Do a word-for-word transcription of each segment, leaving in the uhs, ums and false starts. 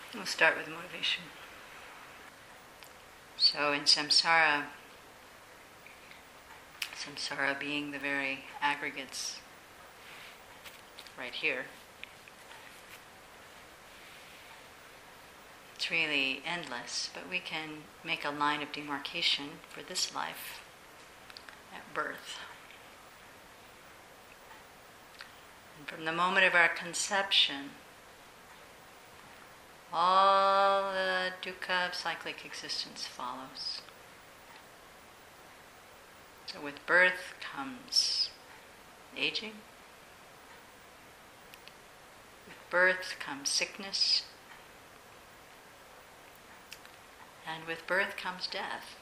We'll start with motivation. So in samsara, samsara being the very aggregates right here, it's really endless, but we can make a line of demarcation for this life at birth. And from the moment of our conception, all the dukkha of cyclic existence follows. So with birth comes aging. With birth comes sickness. And with birth comes death.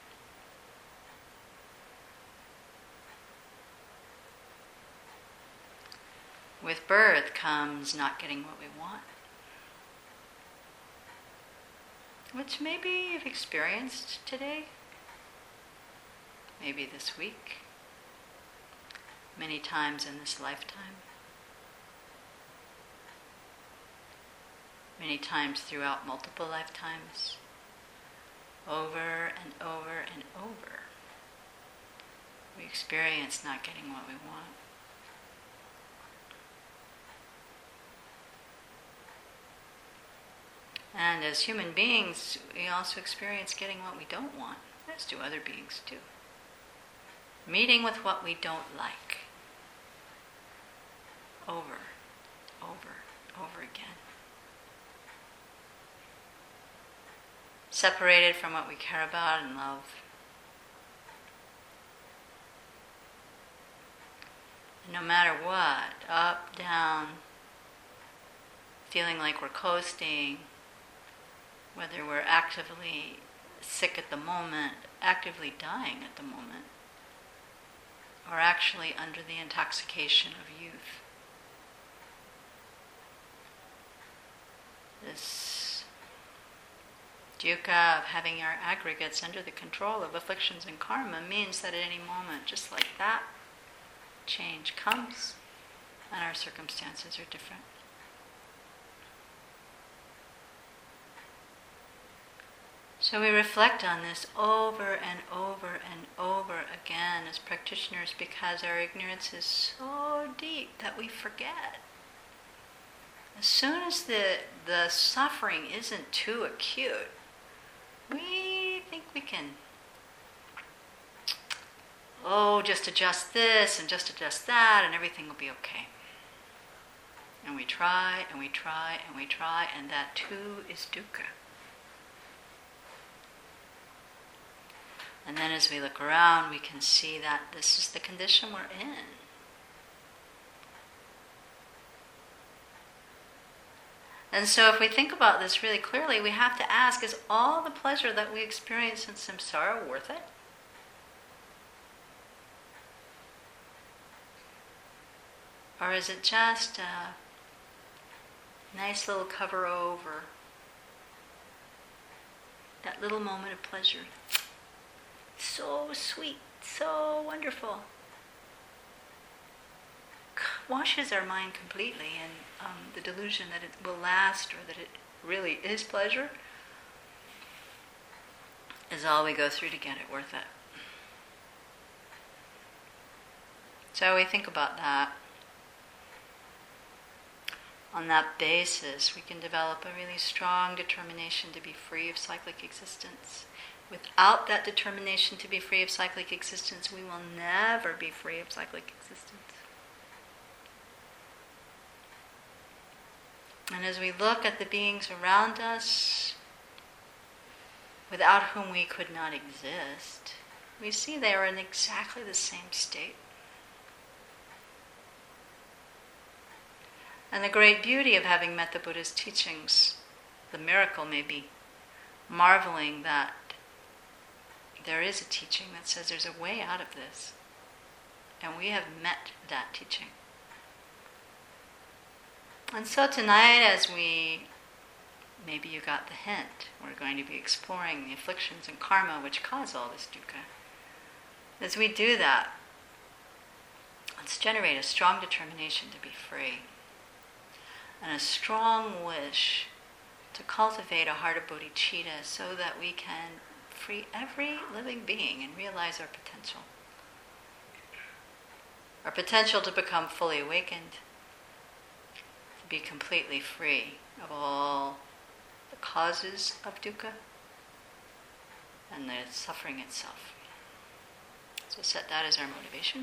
With birth comes not getting what we want, which maybe you've experienced today, maybe this week, many times in this lifetime, many times throughout multiple lifetimes, over and over and over. We experience not getting what we want. And as human beings, we also experience getting what we don't want, as do other beings too. Meeting with what we don't like. Over, over, over again. Separated from what we care about and love. And no matter what, up, down, feeling like we're coasting, whether we're actively sick at the moment, actively dying at the moment, or actually under the intoxication of youth. This dukkha of having our aggregates under the control of afflictions and karma means that at any moment, just like that, change comes and our circumstances are different. So we reflect on this over and over and over again as practitioners because our ignorance is so deep that we forget. As soon as the, the suffering isn't too acute, we think we can, oh, just adjust this and just adjust that and everything will be okay. And we try and we try and we try, and that too is dukkha. And then as we look around, we can see that this is the condition we're in. And so if we think about this really clearly, we have to ask, is all the pleasure that we experience in samsara worth it? Or is it just a nice little cover over, that little moment of pleasure? So sweet, so wonderful. Washes our mind completely, and um, the delusion that it will last or that it really is pleasure is all we go through to get it worth it. So we think about that. On that basis, we can develop a really strong determination to be free of cyclic existence. Without that determination to be free of cyclic existence, we will never be free of cyclic existence. And as we look at the beings around us, without whom we could not exist, we see they are in exactly the same state. And the great beauty of having met the Buddha's teachings, the miracle may be marveling that there is a teaching that says there's a way out of this. And we have met that teaching. And so tonight, as we, maybe you got the hint, we're going to be exploring the afflictions and karma which cause all this dukkha. As we do that, let's generate a strong determination to be free. And a strong wish to cultivate a heart of bodhicitta so that we can free every living being and realize our potential. Our potential to become fully awakened, to be completely free of all the causes of dukkha and the suffering itself. So set that as our motivation.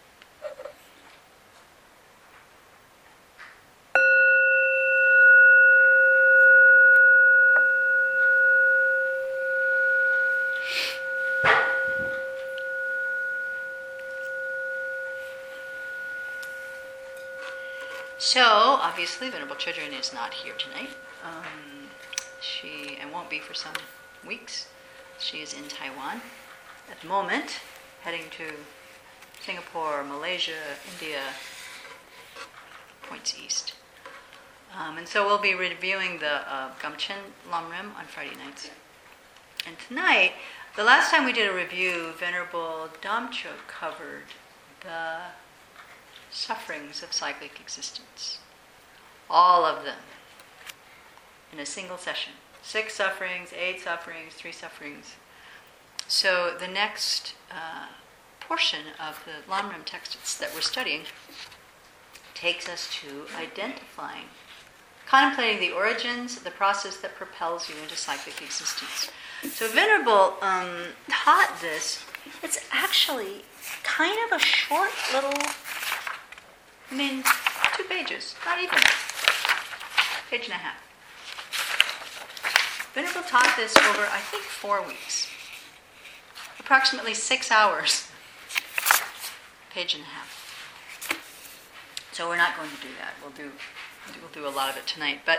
So, obviously, Venerable Chödrön is not here tonight. Um, she, and won't be for some weeks. She is in Taiwan at the moment, heading to Singapore, Malaysia, India, points east. Um, and so we'll be reviewing the uh, Gamchen Lamrim on Friday nights. And tonight, the last time we did a review, Venerable Damcho covered the sufferings of cyclic existence. All of them in a single session. Six sufferings, eight sufferings, three sufferings. So the next uh, portion of the Lamrim texts that we're studying takes us to identifying, contemplating the origins, the process that propels you into cyclic existence. So Venerable um, taught this. It's actually kind of a short little, I mean, two pages, not even, page and a half. Venerable taught this over, I think, four weeks. Approximately six hours, page and a half. So we're not going to do that. We'll do we'll do a lot of it tonight. But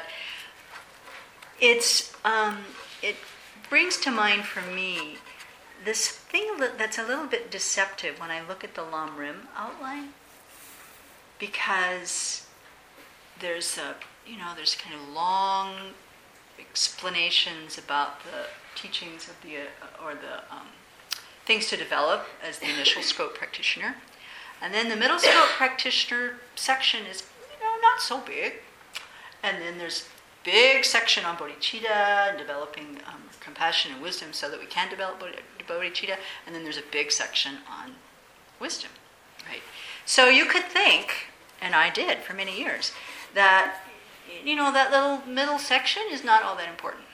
it's um, it brings to mind for me this thing that's a little bit deceptive when I look at the Lamrim outline, because there's a you know there's kind of long explanations about the teachings of the uh, or the um, things to develop as the initial scope practitioner, and then the middle scope practitioner section is you know not so big, and then there's big section on bodhicitta and developing um, compassion and wisdom so that we can develop bodhicitta, and then there's a big section on wisdom, right? So you could think, and I did for many years, that you know that little middle section is not all that important.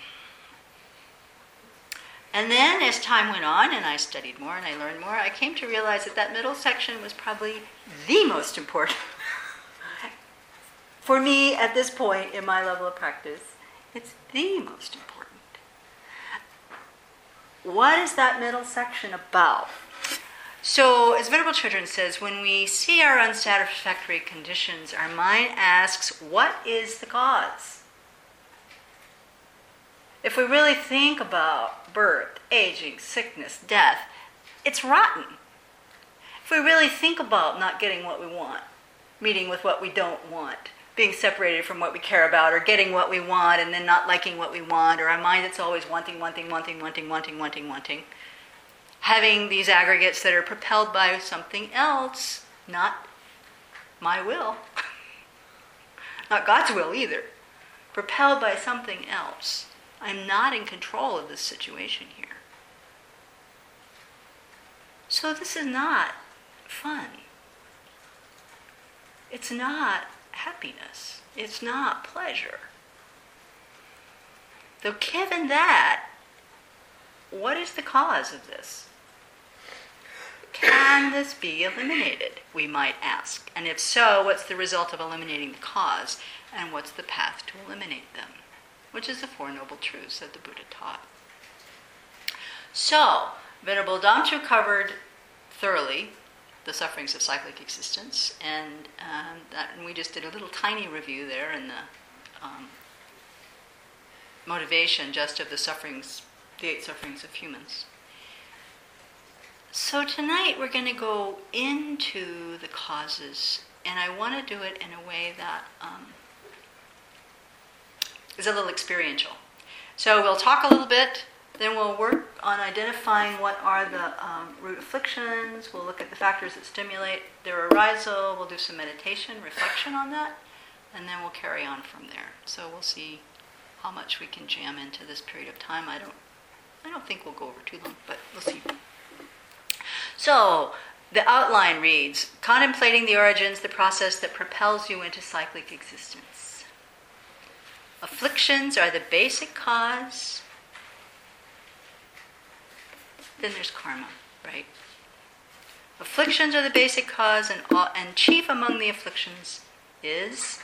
And then as time went on and I studied more and I learned more, I came to realize that that middle section was probably the most important. For me, at this point in my level of practice, it's the most important. What is that middle section about? So, as Venerable Chödrön says, when we see our unsatisfactory conditions, our mind asks, what is the cause? If we really think about birth, aging, sickness, death, it's rotten. If we really think about not getting what we want, meeting with what we don't want, being separated from what we care about, or getting what we want and then not liking what we want, or our mind that's always wanting, wanting, wanting, wanting, wanting, wanting, wanting, having these aggregates that are propelled by something else, not my will, not God's will either, propelled by something else. I'm not in control of this situation here. So this is not fun. It's not happiness. It's not pleasure. Though given that, what is the cause of this? Can this be eliminated, we might ask? And if so, what's the result of eliminating the cause? And what's the path to eliminate them? Which is the Four Noble Truths that the Buddha taught. So, Venerable Damcho covered thoroughly the sufferings of cyclic existence, and, um, that, and we just did a little tiny review there in the um, motivation just of the sufferings, the eight sufferings of humans. So tonight we're going to go into the causes, and I want to do it in a way that um, is a little experiential. So we'll talk a little bit, then we'll work on identifying what are the um, root afflictions, we'll look at the factors that stimulate their arisal, we'll do some meditation, reflection on that, and then we'll carry on from there. So we'll see how much we can jam into this period of time. I don't, I don't think we'll go over too long, but we'll see. So, the outline reads, contemplating the origins, the process that propels you into cyclic existence. Afflictions are the basic cause. Then there's karma, right? Afflictions are the basic cause, and, all, and chief among the afflictions is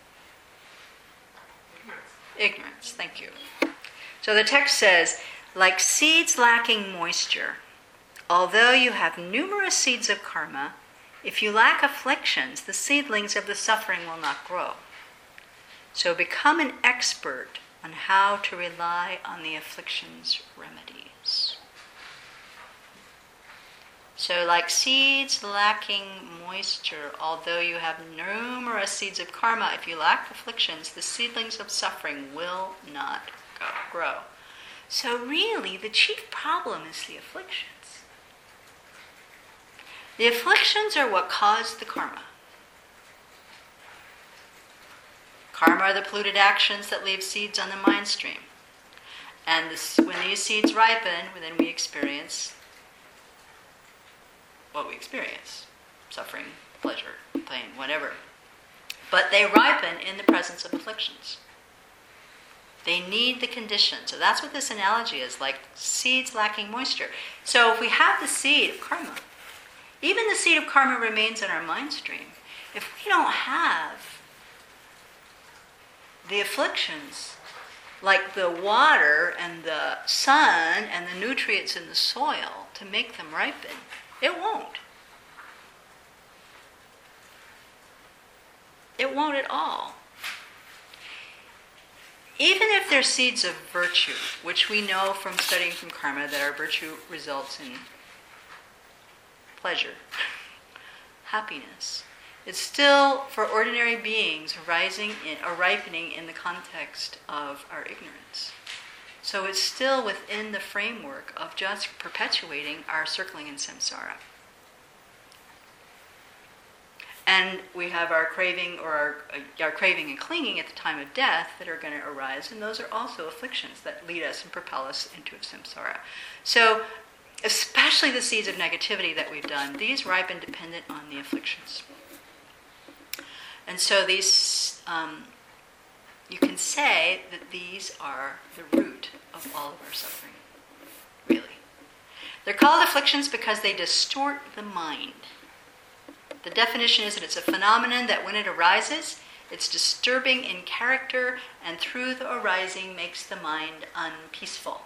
ignorance. Thank you. So the text says, like seeds lacking moisture, although you have numerous seeds of karma, if you lack afflictions, the seedlings of the suffering will not grow. So become an expert on how to rely on the affliction's remedies. So like seeds lacking moisture, although you have numerous seeds of karma, if you lack afflictions, the seedlings of suffering will not grow. So really, the chief problem is the afflictions. The afflictions are what caused the karma. Karma are the polluted actions that leave seeds on the mind stream. And this, when these seeds ripen, then we experience what we experience. Suffering, pleasure, pain, whatever. But they ripen in the presence of afflictions. They need the condition. So that's what this analogy is, like seeds lacking moisture. So if we have the seed of karma, even the seed of karma remains in our mind stream. If we don't have the afflictions, like the water and the sun and the nutrients in the soil to make them ripen, it won't. It won't at all. Even if they're seeds of virtue, which we know from studying from karma that our virtue results in pleasure, happiness, it's still, for ordinary beings, arising in, or ripening in the context of our ignorance. So it's still within the framework of just perpetuating our circling in samsara. And we have our craving or our, our craving and clinging at the time of death that are going to arise, and those are also afflictions that lead us and propel us into samsara. So, especially the seeds of negativity that we've done, these ripen dependent on the afflictions. And so these, um, you can say that these are the root of all of our suffering, really. They're called afflictions because they distort the mind. The definition is that it's a phenomenon that when it arises, it's disturbing in character and through the arising makes the mind unpeaceful.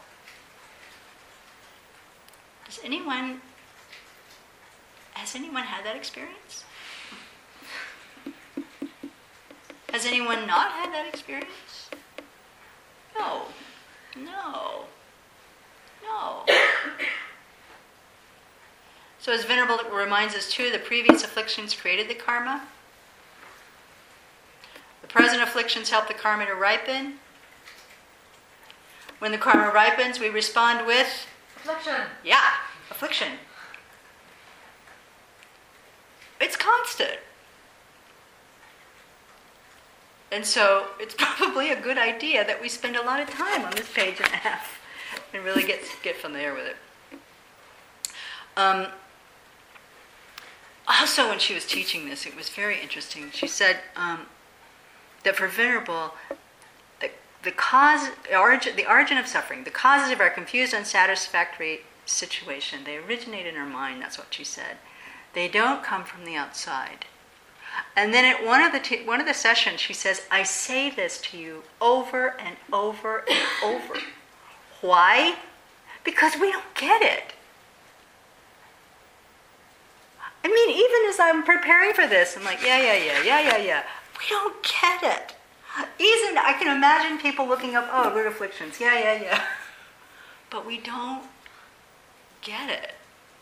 Does anyone, has anyone had that experience? Has anyone not had that experience? No. No. No. So as Venerable reminds us too, the previous afflictions created the karma. The present afflictions help the karma to ripen. When the karma ripens, we respond with? Affliction. Yeah, affliction. It's constant. And so it's probably a good idea that we spend a lot of time on this page and a half and really get, get familiar with it. Um, also, when she was teaching this, it was very interesting. She said um, that for Venerable, the, the cause, the origin, the origin of suffering, the causes of our confused, unsatisfactory situation, they originate in our mind. That's what she said. They don't come from the outside. And then at one of the t- one of the sessions, she says, "I say this to you over and over and over. Why? Because we don't get it." I mean, even as I'm preparing for this, I'm like, yeah, yeah, yeah, yeah, yeah, yeah. We don't get it. Even I can imagine people looking up, oh, root afflictions, yeah, yeah, yeah. But we don't get it.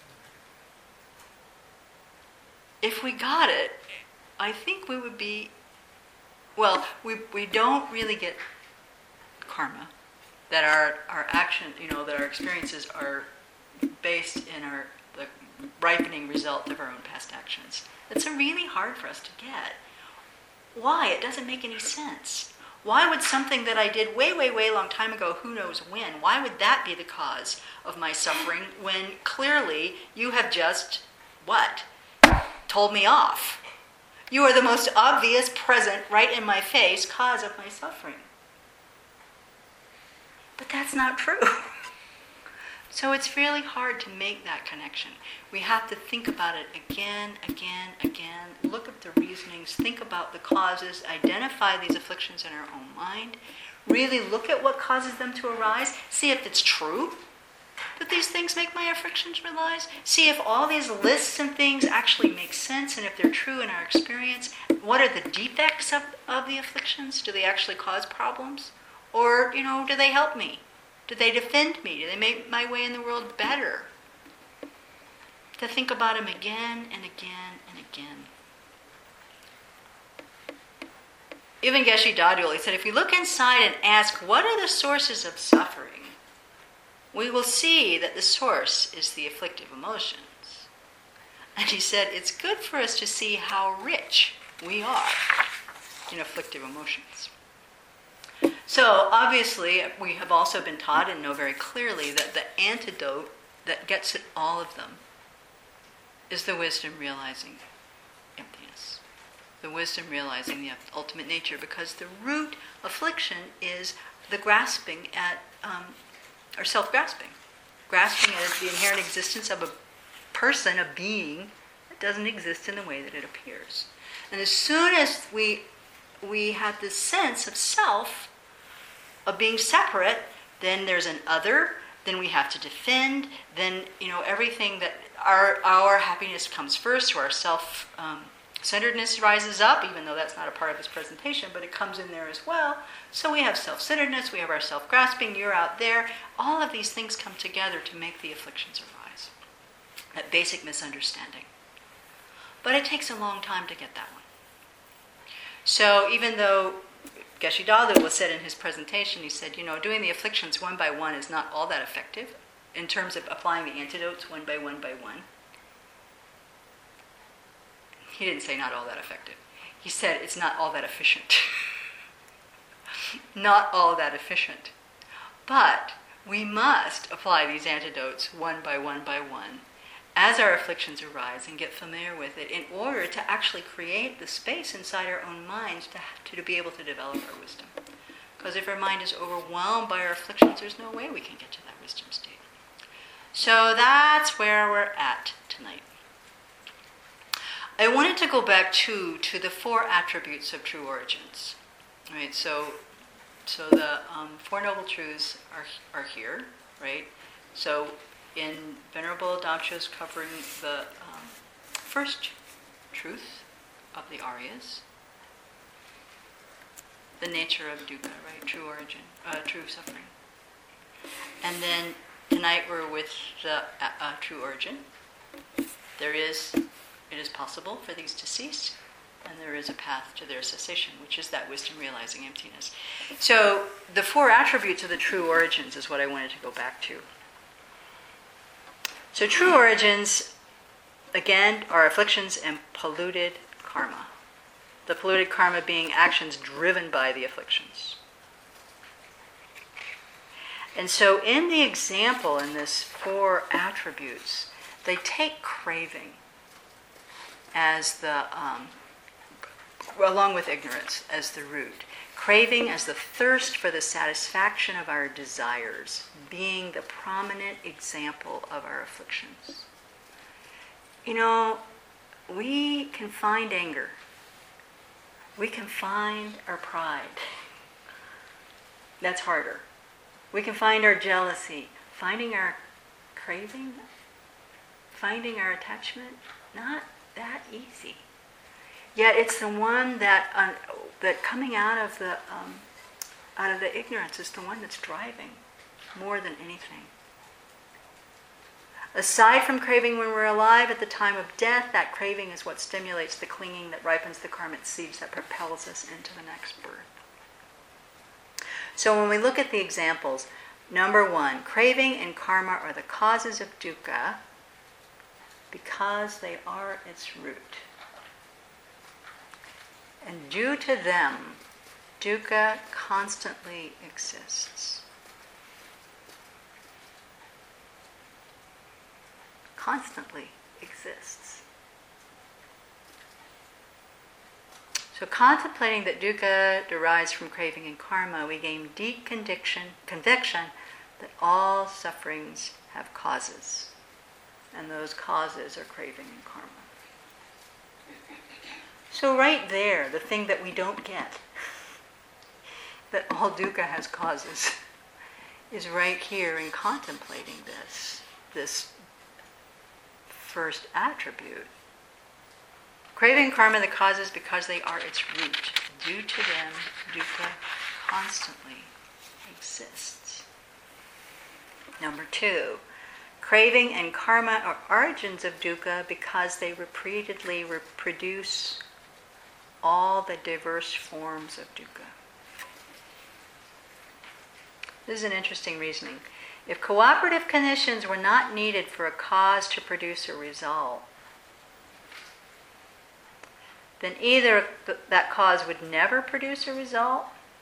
If we got it, I think we would be, well, we we don't really get karma, that our, our action, you know, that our experiences are based in our the ripening result of our own past actions. It's a really hard for us to get. Why? It doesn't make any sense. Why would something that I did way, way, way long time ago, who knows when, why would that be the cause of my suffering when clearly you have just, what? Told me off. You are the most obvious, present, right in my face cause of my suffering. But that's not true. So it's really hard to make that connection. We have to think about it again, again, again. Look at the reasonings, think about the causes, identify these afflictions in our own mind. Really look at what causes them to arise. See if it's true that these things make my afflictions arise. See if all these lists and things actually make sense, and if they're true in our experience. What are the defects of, of the afflictions? Do they actually cause problems? Or, you know, do they help me? Do they defend me? Do they make my way in the world better? To think about them again and again and again. Even Geshe Dadul, he said, if we look inside and ask, what are the sources of suffering? We will see that the source is the afflictive emotions. And he said, it's good for us to see how rich we are in afflictive emotions. So, obviously, we have also been taught and know very clearly that the antidote that gets at all of them is the wisdom realizing emptiness. The wisdom realizing the ultimate nature, because the root affliction is the grasping at, um, or self-grasping. Grasping at the inherent existence of a person, a being, that doesn't exist in the way that it appears. And as soon as we we have this sense of self, of being separate, then there's an other, then we have to defend, then, you know, everything that our our happiness comes first, so our self um, centeredness rises up, even though that's not a part of this presentation, but it comes in there as well. So we have self-centeredness, we have our self-grasping, you're out there. All of these things come together to make the afflictions arise. That basic misunderstanding. But it takes a long time to get that one. So even though Geshe Dadul said in his presentation, he said, you know, doing the afflictions one by one is not all that effective in terms of applying the antidotes one by one by one. He didn't say not all that effective. He said it's not all that efficient. Not all that efficient. But we must apply these antidotes one by one by one as our afflictions arise and get familiar with it in order to actually create the space inside our own minds to, to be able to develop our wisdom. Because if our mind is overwhelmed by our afflictions, there's no way we can get to that wisdom state. So that's where we're at tonight. I wanted to go back to, to the four attributes of true origins. Right, so so the um, Four Noble Truths are, are here, right? So in Venerable Damcho's covering the um, first truth of the Aryas, the nature of dukkha, right? True origin, uh, true suffering. And then tonight we're with the uh, uh, true origin. There is, it is possible for these to cease, and there is a path to their cessation, which is that wisdom realizing emptiness. So the four attributes of the true origins is what I wanted to go back to. So true origins, again, are afflictions and polluted karma. The polluted karma being actions driven by the afflictions. And so in the example in this four attributes, they take craving as the, um, along with ignorance, as the root. Craving as the thirst for the satisfaction of our desires, being the prominent example of our afflictions. You know, we can find anger. We can find our pride. That's harder. We can find our jealousy. Finding our craving, finding our attachment, not that easy. Yet it's the one that uh, that coming out of the um, out of the ignorance is the one that's driving more than anything. Aside from craving when we're alive, at the time of death, that craving is what stimulates the clinging that ripens the karmic seeds that propels us into the next birth. So when we look at the examples, number one, craving and karma are the causes of dukkha because they are its root. And due to them, dukkha constantly exists. Constantly exists. So contemplating that dukkha derives from craving and karma, we gain deep conviction, conviction that all sufferings have causes. And those causes are craving and karma. So right there, the thing that we don't get, that all dukkha has causes, is right here in contemplating this, this first attribute. Craving and karma, the causes because they are its root. Due to them, dukkha constantly exists. Number two, craving and karma are origins of dukkha because they repeatedly reproduce all the diverse forms of dukkha. This is an interesting reasoning. If cooperative conditions were not needed for a cause to produce a result, then either th- that cause would never produce a result,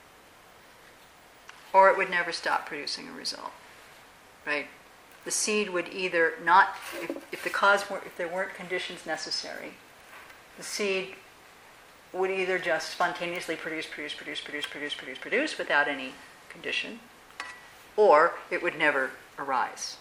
or it would never stop producing a result. Right? The seed would either not, if, if the cause were, if there weren't conditions necessary, the seed would either just spontaneously produce, produce, produce, produce, produce, produce, produce without any condition, or it would never arise.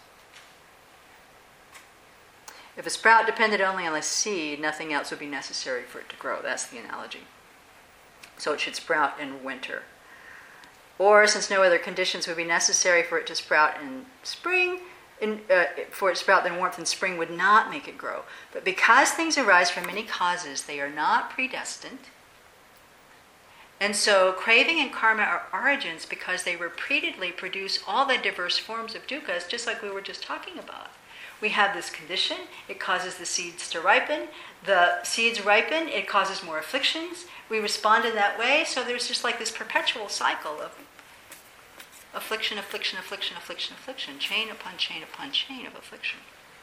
If a sprout depended only on the seed, nothing else would be necessary for it to grow. That's the analogy. So it should sprout in winter. Or, since no other conditions would be necessary for it to sprout in spring, in, uh, for it to sprout, then warmth in spring would not make it grow. But because things arise from many causes, they are not predestined. And so craving and karma are origins because they repeatedly produce all the diverse forms of dukkhas, just like we were just talking about. We have this condition, it causes the seeds to ripen. The seeds ripen, it causes more afflictions. We respond in that way, so there's just like this perpetual cycle of affliction, affliction, affliction, affliction, affliction, chain upon chain upon chain of affliction.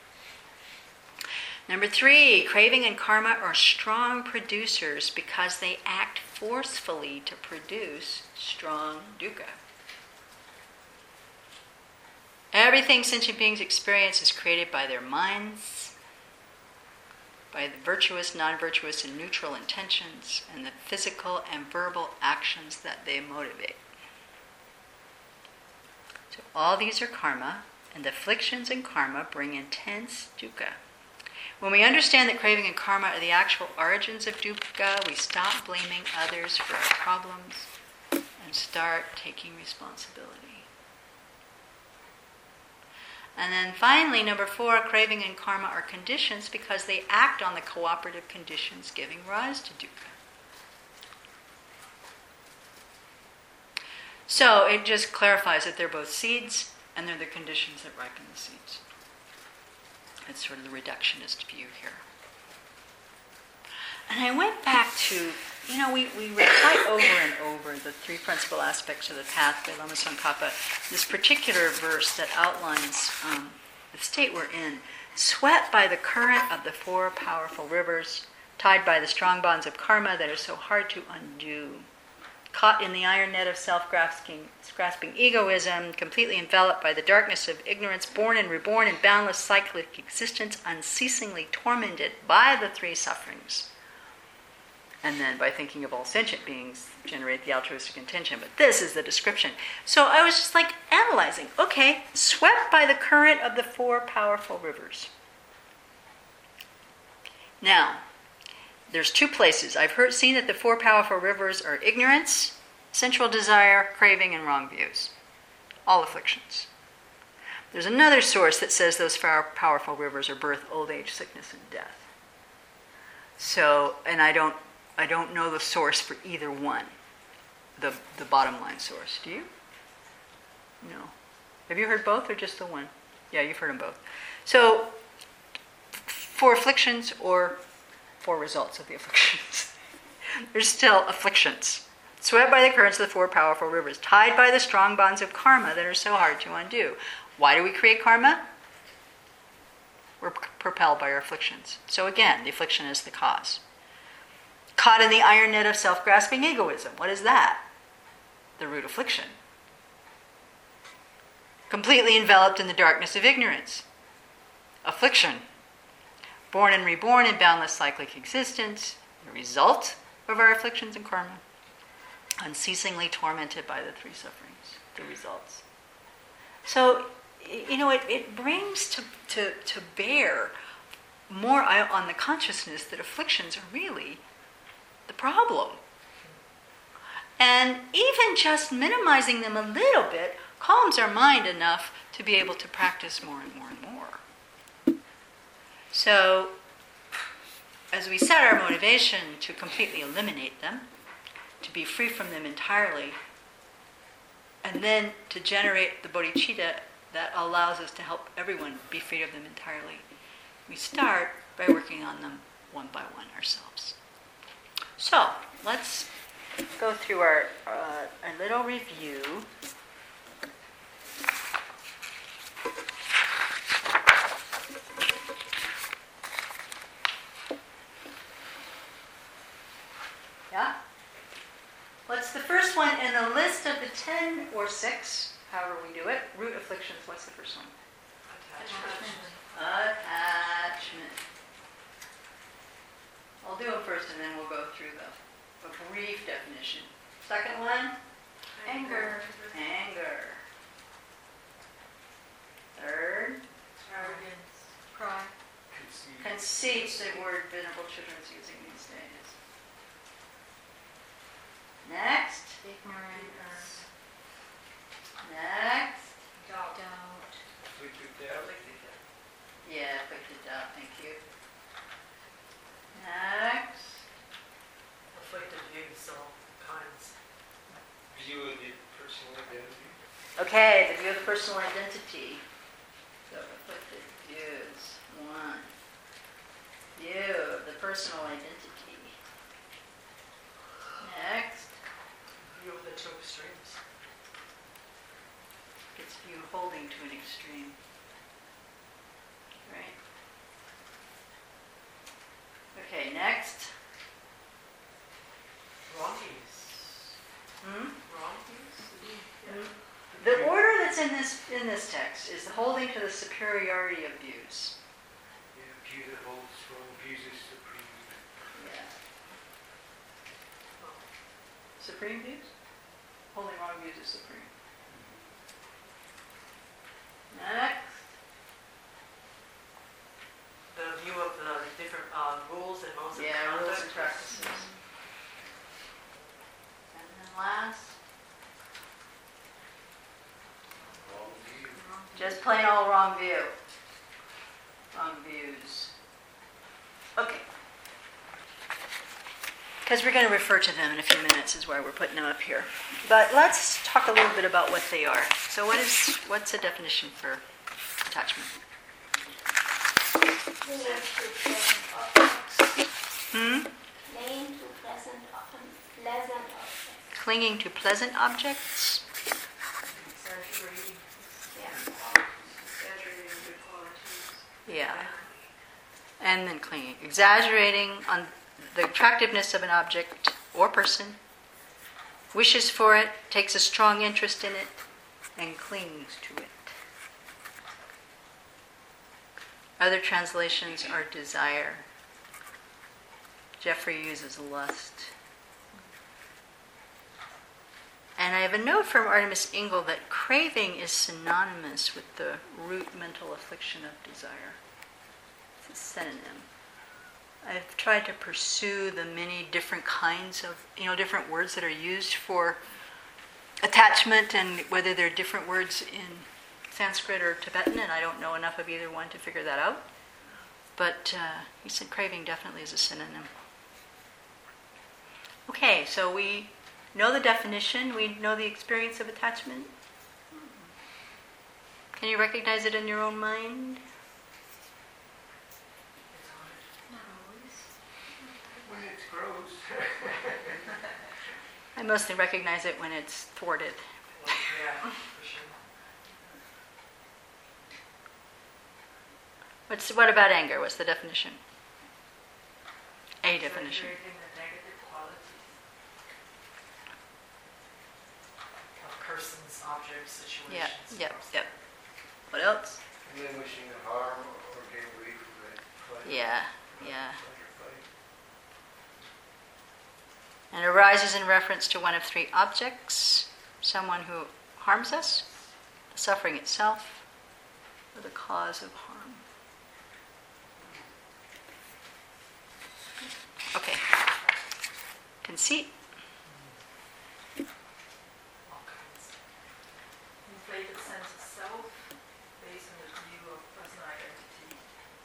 Number three, craving and karma are strong producers because they act forcefully to produce strong dukkha. Everything sentient beings experience is created by their minds, by the virtuous, non-virtuous, and neutral intentions, and the physical and verbal actions that they motivate. So all these are karma, and the afflictions in karma bring intense dukkha. When we understand that craving and karma are the actual origins of dukkha, we stop blaming others for our problems and start taking responsibility. And then finally, number four, craving and karma are conditions because they act on the cooperative conditions giving rise to dukkha. So it just clarifies that they're both seeds and they're the conditions that ripen the seeds. It's sort of the reductionist view here. And I went back to, you know, we, we recite over and over the three principal aspects of the path by Lama Tsongkhapa. This particular verse that outlines um, the state we're in, swept by the current of the four powerful rivers, tied by the strong bonds of karma that are so hard to undo, caught in the iron net of self-grasping grasping egoism, completely enveloped by the darkness of ignorance, born and reborn in boundless cyclic existence, unceasingly tormented by the three sufferings. And then by thinking of all sentient beings, generate the altruistic intention. But this is the description. So I was just like analyzing. Okay, swept by the current of the four powerful rivers. Now, there's two places. I've heard seen that the four powerful rivers are ignorance, sensual desire, craving, and wrong views. All afflictions. There's another source that says those four powerful rivers are birth, old age, sickness, and death. So, and I don't I don't know the source for either one, the the bottom line source. Do you? No. Have you heard both or just the one? Yeah, you've heard them both. So, for afflictions or for results of the afflictions. There's still afflictions. Swept by the currents of the four powerful rivers, tied by the strong bonds of karma that are so hard to undo. Why do we create karma? We're p- propelled by our afflictions. So again, the affliction is the cause. Caught in the iron net of self-grasping egoism. What is that? the root affliction. Completely enveloped in the darkness of ignorance. Affliction. Born and reborn in boundless cyclic existence, the result of our afflictions and karma. Unceasingly tormented by the three sufferings, the results. So, you know, it, it brings to, to, to bear more on the consciousness that afflictions are really the problem. And even just minimizing them a little bit calms our mind enough to be able to practice more and more and more. So, as we set our motivation to completely eliminate them, to be free from them entirely, and then to generate the bodhicitta that allows us to help everyone be free of them entirely, we start by working on them one by one ourselves. So, let's go through our uh, a little review. Yeah? What's the first one in the list of the ten or six, however we do it? Root afflictions, what's the first one? Attachment. Attachment. I'll do them first and then we'll go through the a brief definition. Second one? Anger. Anger. Third? Arrogance. Pride. Conceit's a word Venerable Children's using these days. Next? Ignorance. Next? Doubt. Doubt. Yeah, afflicted doubt, thank you. Next? Afflicted views, all kinds. View of the personal identity. Okay, the view of the personal identity. So, afflicted views. One. View of the personal identity. Next. View of the two extremes. It's view holding to an extreme. Right? Okay, next. Wrong views. Hmm? Wrong views? Yeah. The order that's in this in this text is the holding to the superiority of views. Yeah, view that holds wrong views is supreme. Yeah. Supreme views? Holding wrong views is supreme. Next. The view of the different uh, rules and modes of Yeah, conduct. rules and practices. And then last. Wrong view. Just plain old wrong view. Wrong views. Okay. Because we're going to refer to them in a few minutes is why we're putting them up here. But let's talk a little bit about what they are. So what is what's a definition for attachment? Clinging to pleasant objects. Hmm? Clinging to pleasant, pleasant objects. Clinging to pleasant objects? Exaggerating. Yeah. Exaggerating good qualities. Yeah. And then clinging. Exaggerating on the attractiveness of an object or person, wishes for it, takes a strong interest in it, and clings to it. Other translations are desire. Jeffrey uses lust. And I have a note from Artemis Engel that craving is synonymous with the root mental affliction of desire. It's a synonym. I've tried to pursue the many different kinds of, you know, different words that are used for attachment and whether they're different words in Sanskrit or Tibetan, and I don't know enough of either one to figure that out. But uh, he said craving definitely is a synonym. Okay, so we know the definition, we know the experience of attachment. Can you recognize it in your own mind? Not always. When it grows. I mostly recognize it when it's thwarted. Yeah, for sure. What's, what about anger? What's the definition? A definition. Exaggerating the negative qualities. persons, objects, situations. Yeah, yep, yep. What else? And then wishing the harm or getting away from that fight. Yeah, yeah. Fight or fight. And arises in reference to one of three objects: someone who harms us, the suffering itself, or the cause of harm. Okay. Conceit. All kinds. Inflated sense of self based on the view of personal identity.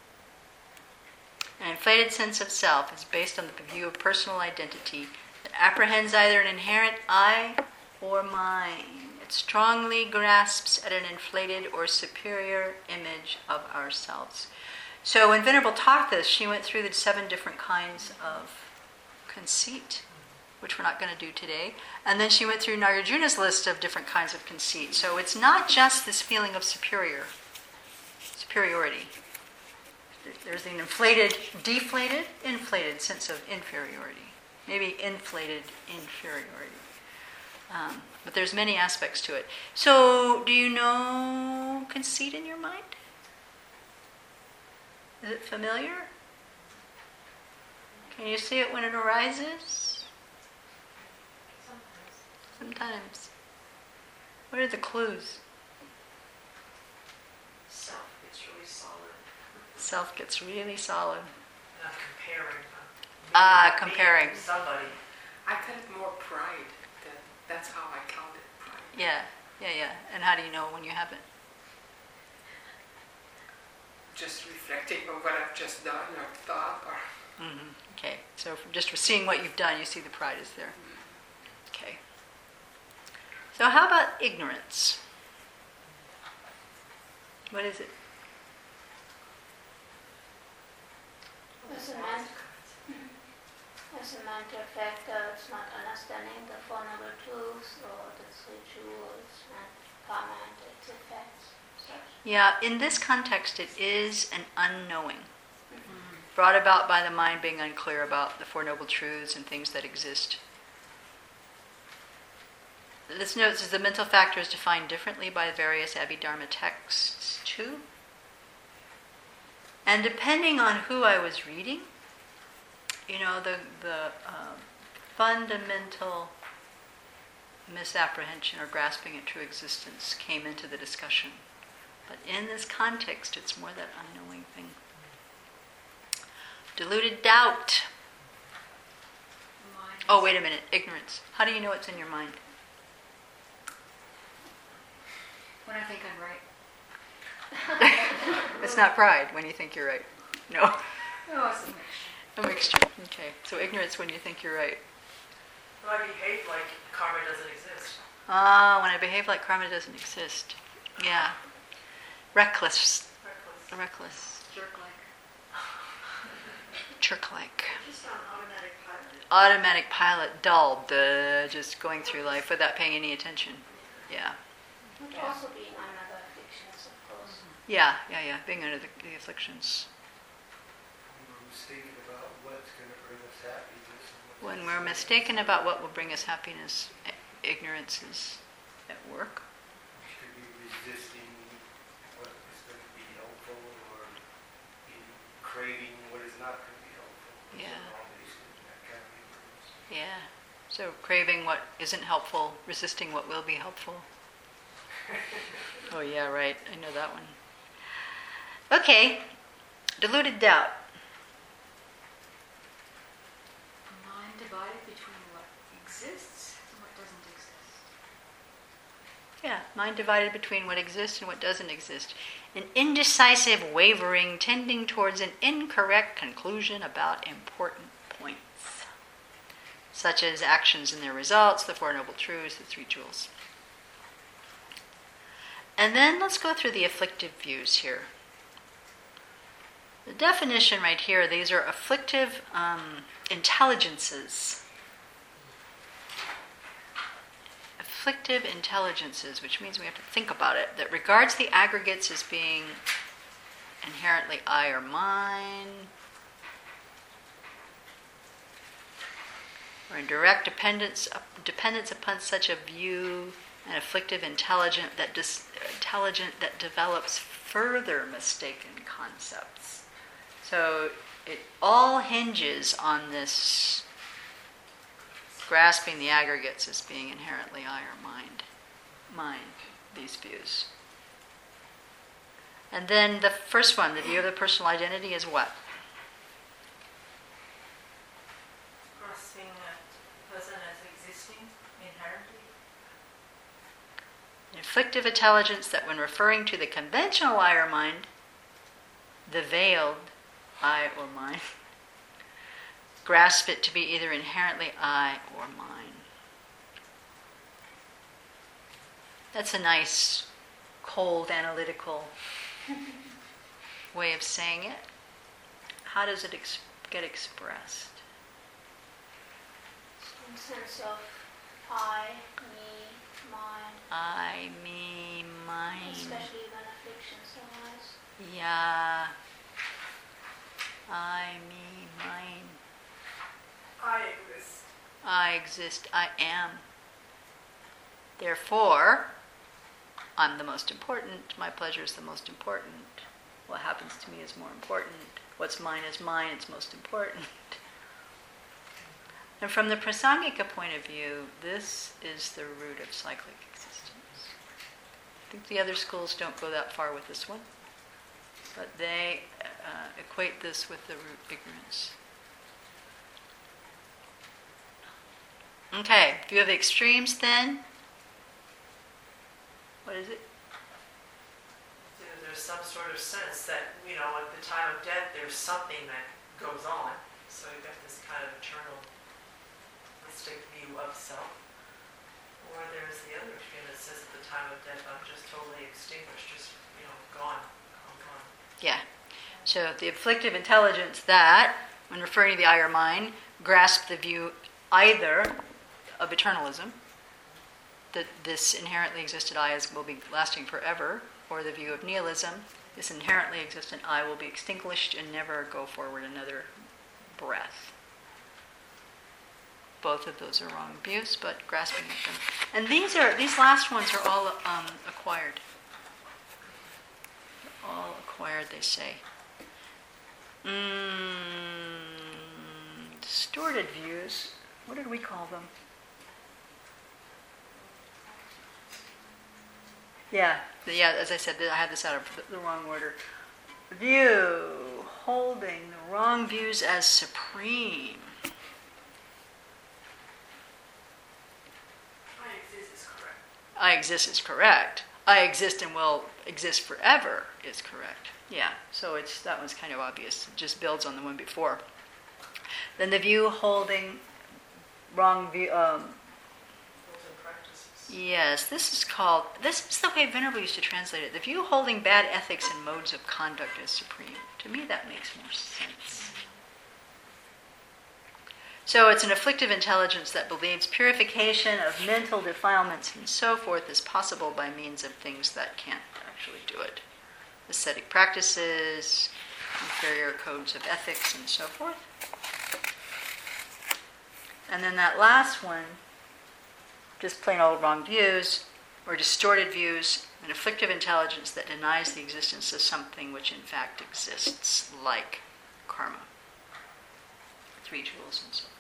An inflated sense of self is based on the view of personal identity that apprehends either an inherent I or mine. It strongly grasps at an inflated or superior image of ourselves. So when Venerable taught this, she went through the seven different kinds of conceit, which we're not going to do today. And then she went through Nagarjuna's list of different kinds of conceit. So it's not just this feeling of superior, superiority. There's an inflated, deflated, inflated sense of inferiority. Maybe inflated inferiority. Um, but there's many aspects to it. So do you know conceit in your mind? Is it familiar? Can you see it when it arises? Sometimes. Sometimes. What are the clues? Self gets really solid. Self gets really solid. Not comparing. uh, Ah, me- me comparing. to Somebody. I kind of more pride. That, that's how I count it, pride. Yeah, yeah, yeah. And how do you know when you have it? Just reflecting on what I've just done or thought or... Mm-hmm. Okay, so from just for seeing what you've done, you see the pride is there. Okay. So how about ignorance? What is it? As a man, as a mental factor, it's not understanding the Four Noble Truths or the Three Jewels and karma and its effects. Such. Yeah, in this context, it is an unknowing, brought about by the mind being unclear about the Four Noble Truths and things that exist. This notes is the mental factor is defined differently by various Abhidharma texts too. And depending on who I was reading, you know, the, the uh, fundamental misapprehension or grasping at true existence came into the discussion. But in this context, it's more that unknowing thing. Deluded doubt. Oh, wait a minute. Ignorance. How do you know it's in your mind? When I think I'm right. It's not pride when you think you're right. No. Oh, it's a mixture. A mixture. Okay. So ignorance when you think you're right. Well, I behave like karma doesn't exist. Ah, when I behave like karma doesn't exist. Yeah. Reckless. Reckless. Reckless. Jerk-like. Jerk-like. Just on automatic pilot. Automatic pilot, dull, duh, just going through life without paying any attention. Yeah. Would also be another afflictions, of course. Yeah, yeah, yeah. Being under the, the afflictions. We're mistaken about what's going to bring us happiness. and what's When we're mistaken about what will bring us happiness, i- ignorance is at work. We should be resisting what is going to be helpful or be craving what is not going to be helpful. Those Yeah. are all based in that kind of ignorance. Yeah. So craving what isn't helpful, resisting what will be helpful. Oh yeah, right. I know that one. Okay. Deluded doubt. Mind divided between what exists and what doesn't exist. Yeah, mind divided between what exists and what doesn't exist. An indecisive wavering tending towards an incorrect conclusion about important points, such as actions and their results, the Four Noble Truths, the Three Jewels. And then let's go through the afflictive views here. The definition right here, these are afflictive um, intelligences. Afflictive intelligences, which means we have to think about it, that regards the aggregates as being inherently I or mine, or in direct dependence, dependence upon such a view, An afflictive intelligent that dis- intelligent that develops further mistaken concepts. So it all hinges on this grasping the aggregates as being inherently I or mind. Mind, these views. And then the first one, the view of the personal identity, is what? Grasping a person as existing inherently. An afflictive intelligence that when referring to the conventional I or mind, the veiled I or mine, grasp it to be either inherently I or mine. That's a nice, cold, analytical way of saying it. How does it ex- get expressed? Some sense of I, me, mine, I, me, mine. especially when afflictions arise. Yeah. I, me, mine. I exist. I exist. I am. Therefore, I'm the most important. My pleasure is the most important. What happens to me is more important. What's mine is mine. It's most important. And from the Prasangika point of view, this is the root of cyclic existence. I think the other schools don't go that far with this one, but they uh, equate this with the root ignorance. Okay, view of the extremes then. What is it? You know, there's some sort of sense that, you know, at the time of death, there's something that goes on. So you've got this kind of eternalistic view of self. Or there's the other extreme that says at the time of death, I'm just totally extinguished, just, you know, gone, gone, gone. Yeah. So the afflictive intelligence that, when referring to the I or mine, grasp the view either of eternalism, that this inherently existent I is, will be lasting forever, or the view of nihilism, this inherently existent I will be extinguished and never go forward another breath. Both of those are wrong views, but grasping at them. And these are these last ones are all um, acquired. All acquired, they say. Mm, distorted views. What did we call them? Yeah, yeah. As I said, I had this out of the, the wrong order. View holding the wrong views as supreme. I exist is correct. I exist is correct. I exist and will exist forever is correct. Yeah. So it's that one's kind of obvious. It just builds on the one before. Then the view holding wrong view. Um, Rules and practices. Yes, this is called, this is the way Venerable used to translate it. The view holding bad ethics and modes of conduct as supreme. To me, that makes more sense. So it's an afflictive intelligence that believes purification of mental defilements and so forth is possible by means of things that can't actually do it. Ascetic practices, inferior codes of ethics, and so forth. And then that last one, just plain old wrong views, or distorted views, an afflictive intelligence that denies the existence of something which in fact exists, like karma, three jewels, and so forth.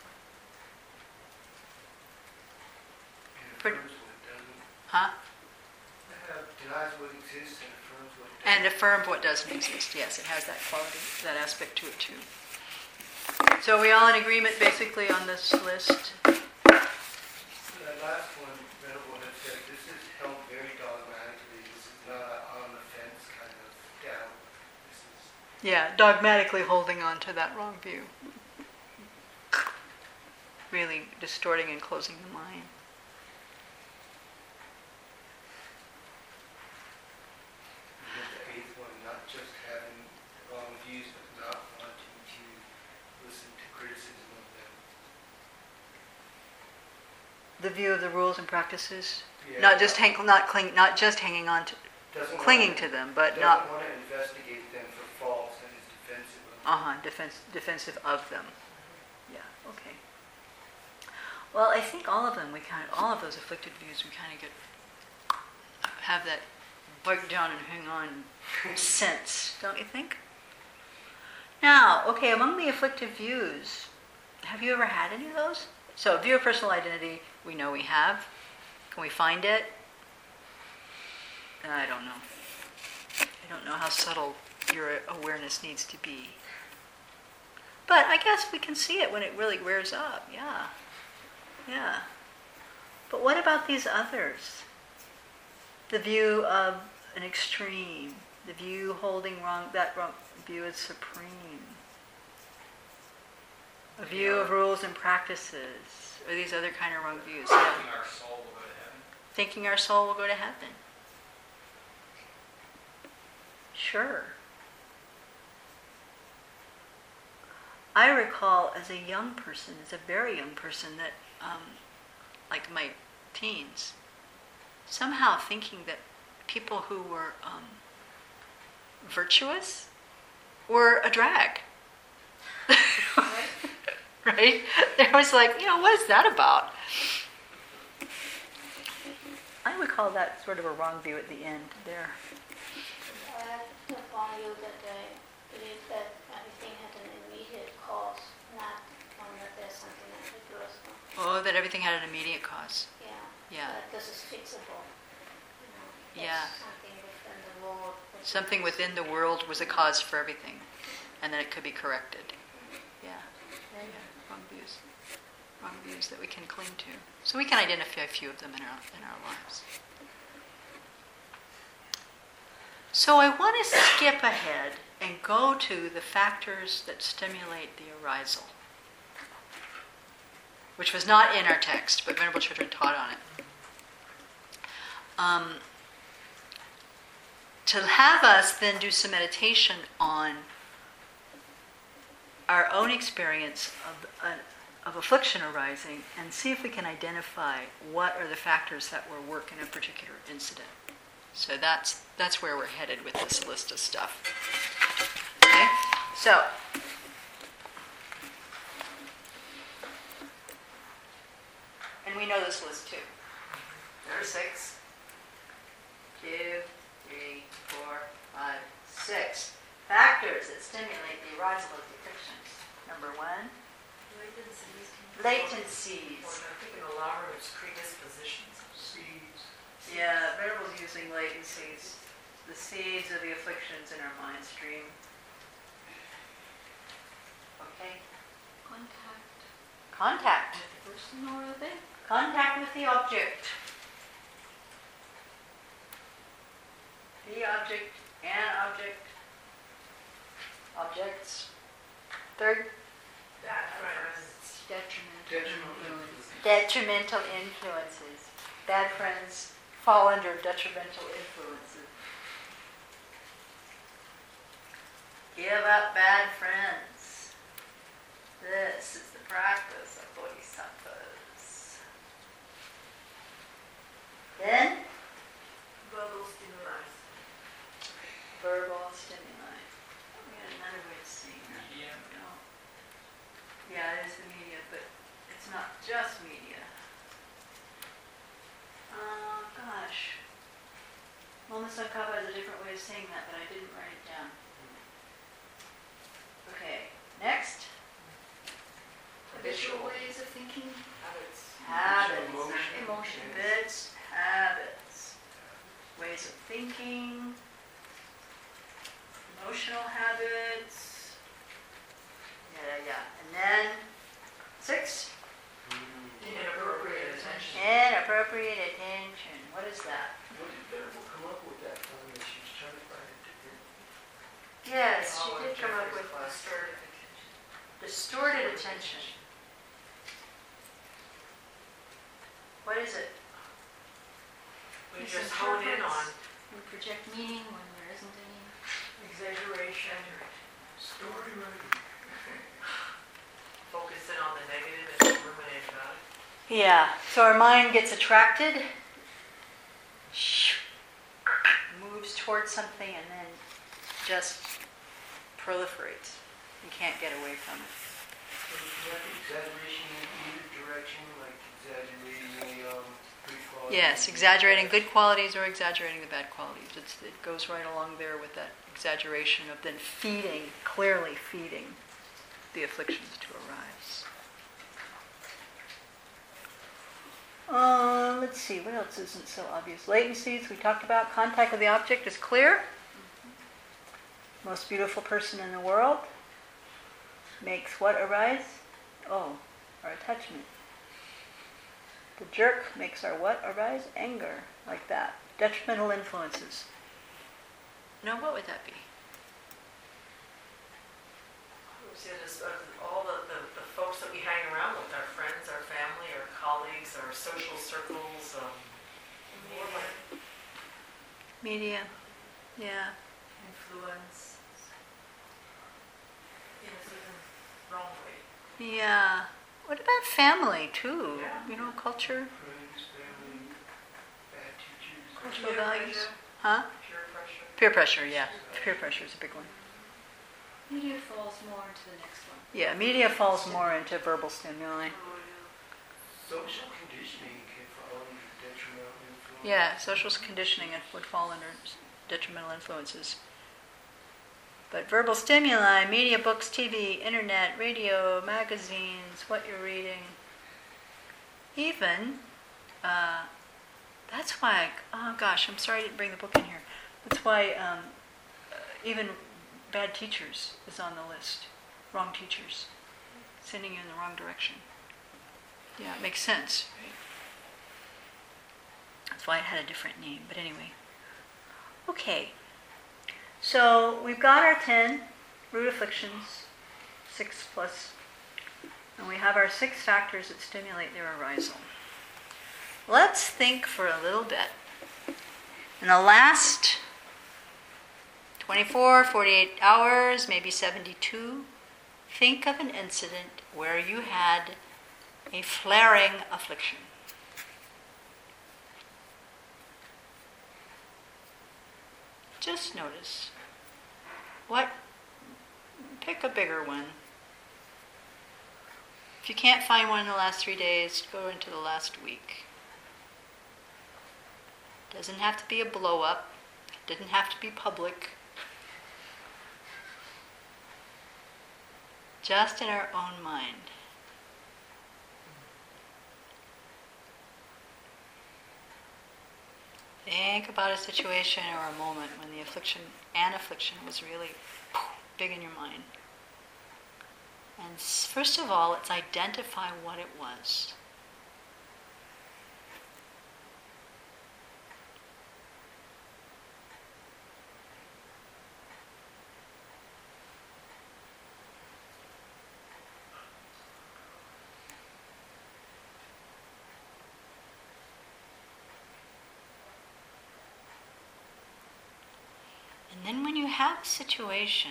And Pretty- affirms what it doesn't. Huh? Uh, denies what exists and affirms what it And doesn't. affirmed what doesn't exist. Yes, it has that quality, that aspect to it too. So are we all in agreement basically on this list? That last one, Venerable had said, this is held very dogmatically. This is not a on the fence kind of doubt. This is Yeah, dogmatically holding on to that wrong view. Really distorting and closing the mind. And then the eighth one, not just having wrong views, but not wanting to listen to criticism of them. The view of the rules and practices, Yeah. not just hang, not cling, not just hanging on to, Doesn't clinging want to them, but doesn't not want to investigate them for faults and is defensive of them. uh-huh, defense, defensive of them. Yeah, okay. Well, I think all of them, we kind of, all of those afflicted views, we kind of get have that bite down and hang on sense, don't you think? Now, okay, among the afflictive views, have you ever had any of those? So, view of personal identity, we know we have. Can we find it? I don't know. I don't know how subtle your awareness needs to be. But I guess we can see it when it really wears up, yeah. Yeah. But what about these others? The view of an extreme, the view holding wrong, that wrong view is supreme. A view of rules and practices, or these other kind of wrong views. Yeah. Thinking our soul will go to heaven. Thinking our soul will go to heaven. Sure. I recall as a young person, as a very young person, that, um, like my teens, somehow thinking that people who were um, virtuous were a drag. Right? Right? There was like, you know, what is that about? I would call that sort of a wrong view at the end there. I took on you that I believe that everything had an immediate cause, not one that there's something ambiguous. Oh, that everything had an immediate cause. Yeah. Yeah. That this is fixable. You know, there's Yeah. Something within the world. which Something is- within the world was a cause for everything, and then it could be corrected. Yeah. Yeah. Wrong views. Wrong views that we can cling to. So we can identify a few of them in our in our lives. So I want to skip ahead and go to the factors that stimulate the arisal, which was not in our text, but Venerable Children taught on it. Um, to have us then do some meditation on our own experience of, uh, of affliction arising and see if we can identify what are the factors that will work in a particular incident. So that's that's where we're headed with this list of stuff. Okay? So, and we know this list too. There are six. Two, three, four, five, six factors that stimulate the arisal of the afflictions. Number one, Latencies. latencies. Or I'm thinking alarm is predispositions. Seeds. Yeah, Venerable's using latencies, the seeds of the afflictions in our mind stream. Okay? Contact Contact. with the person or the thing. Contact with the object. The object and object. Objects. Third, Bad friends. Detrimental. Detrimental. detrimental influences. Bad friends fall under detrimental influences. Give up bad friends. This is the practice of bodhisattvas. Then, Verbal stimuli. verbal stimuli. We had another way of saying that. Media. No. Yeah, it is the media, but it's not just media. Oh, gosh. Mama Sankapa has a different way of saying that, but I didn't write it down. Okay, next. Habitual ways of thinking. Habits. Habits. Emotion. Habits, habits. Ways of thinking. Emotional habits. Yeah, yeah. And then, six. Inappropriate attention. Inappropriate attention. What is that? What did Venerable come up with that time that she was trying to find a different? Yes, she Oh, did come up Jeffrey's with class. distorted distorted attention. What is it? We just hone in on We project meaning when there isn't any. exaggeration, Story writing. focus in on the negative and ruminate about it. Yeah, so our mind gets attracted, moves towards something, and then just proliferates. You can't get away from it. So you have exaggeration in either direction, like exaggerating a, um, good qualities. Yes, exaggerating good qualities or exaggerating the bad qualities. It's, it goes right along there with that exaggeration of then feeding, clearly feeding the afflictions to arise. Uh, let's see, what else isn't so obvious? Latencies, we talked about. Contact with the object is clear. Most beautiful person in the world makes what arise? Oh, our attachment. The jerk makes our what arise? Anger, like that. Detrimental influences. Now, what would that be? See, just, uh, all the, the, the folks that we hang around with, our friends, our family, our colleagues, our social circles, um, more like Media. Yeah. influence in a certain wrong way. Yeah. What about family, too? Yeah. You know, culture, Friends, family, bad teachers. cultural Peer values. pressure. Huh? Peer pressure. Peer pressure, yeah. Peer pressure is a big one. Media falls more into the next one. Yeah, media falls more into verbal stimuli. Social conditioning can fall under detrimental influence. Yeah, social conditioning would fall under detrimental influences. But verbal stimuli, media, books, T V, internet, radio, magazines, what you're reading, even, uh, that's why, I, oh gosh, I'm sorry I didn't bring the book in here. That's why um, uh, even bad teachers is on the list. Wrong teachers, sending you in the wrong direction. Yeah, it makes sense, right? That's why it had a different name, but anyway. Okay, so we've got our ten root afflictions, six plus, and we have our six factors that stimulate their arisal. Let's think for a little bit. In the last twenty-four, forty-eight hours, maybe seventy-two, think of an incident where you had a flaring affliction. Just notice. What? Pick a bigger one. If you can't find one in the last three days, go into the last week. Doesn't have to be a blow up. Didn't have to be public. Just in our own mind. Think about a situation or a moment when the affliction, an affliction, was really big in your mind. And first of all, let's identify what it was. And then when you have a situation,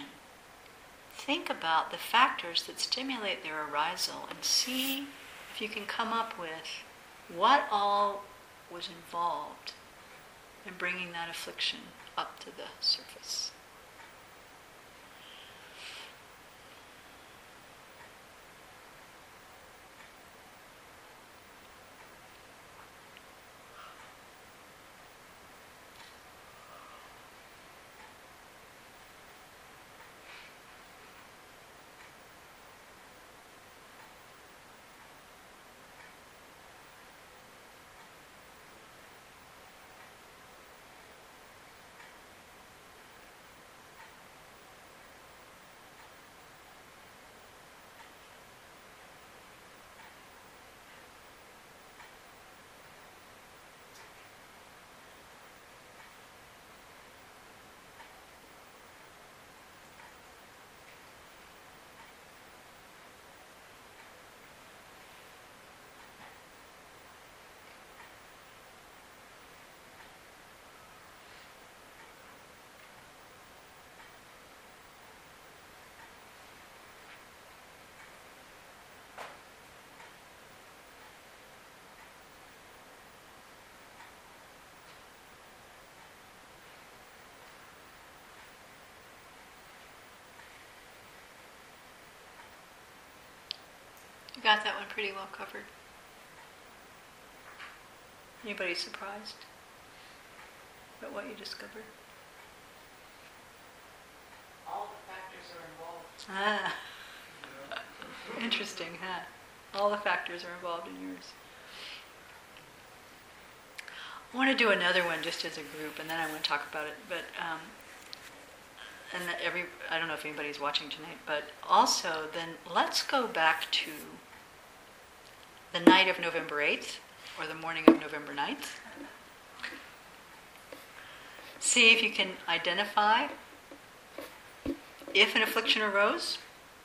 think about the factors that stimulate their arisal and see if you can come up with what all was involved in bringing that affliction up to the surface. You got that one pretty well covered. Anybody surprised at what you discovered? All the factors are involved. Ah, interesting, huh? All the factors are involved in yours. I want to do another one just as a group, and then I want to talk about it. But um, and that every I don't know if anybody's watching tonight, but also then let's go back to the night of November eighth or the morning of November ninth. See if you can identify if an affliction arose.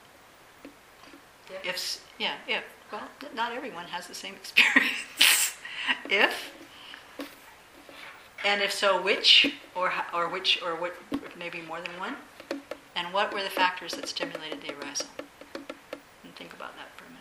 If s- yeah, if well, n- not everyone has the same experience. If and if so, which or ho- or which or what? Maybe more than one. And what were the factors that stimulated the arousal? And think about that for a minute.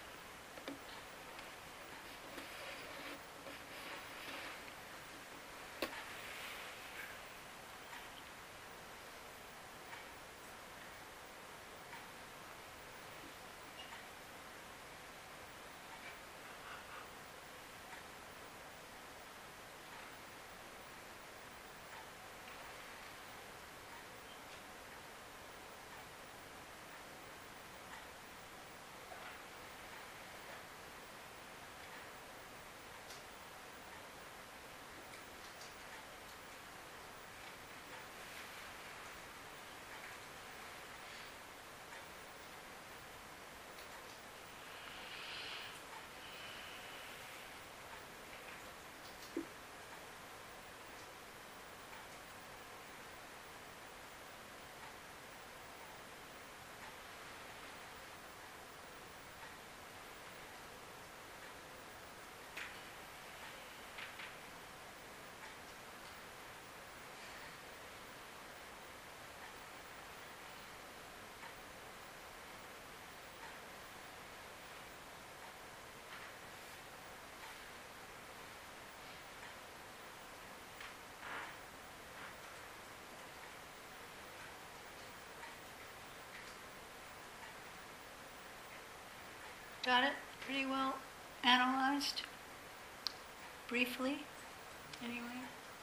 Got it pretty well analyzed? Briefly, anyway?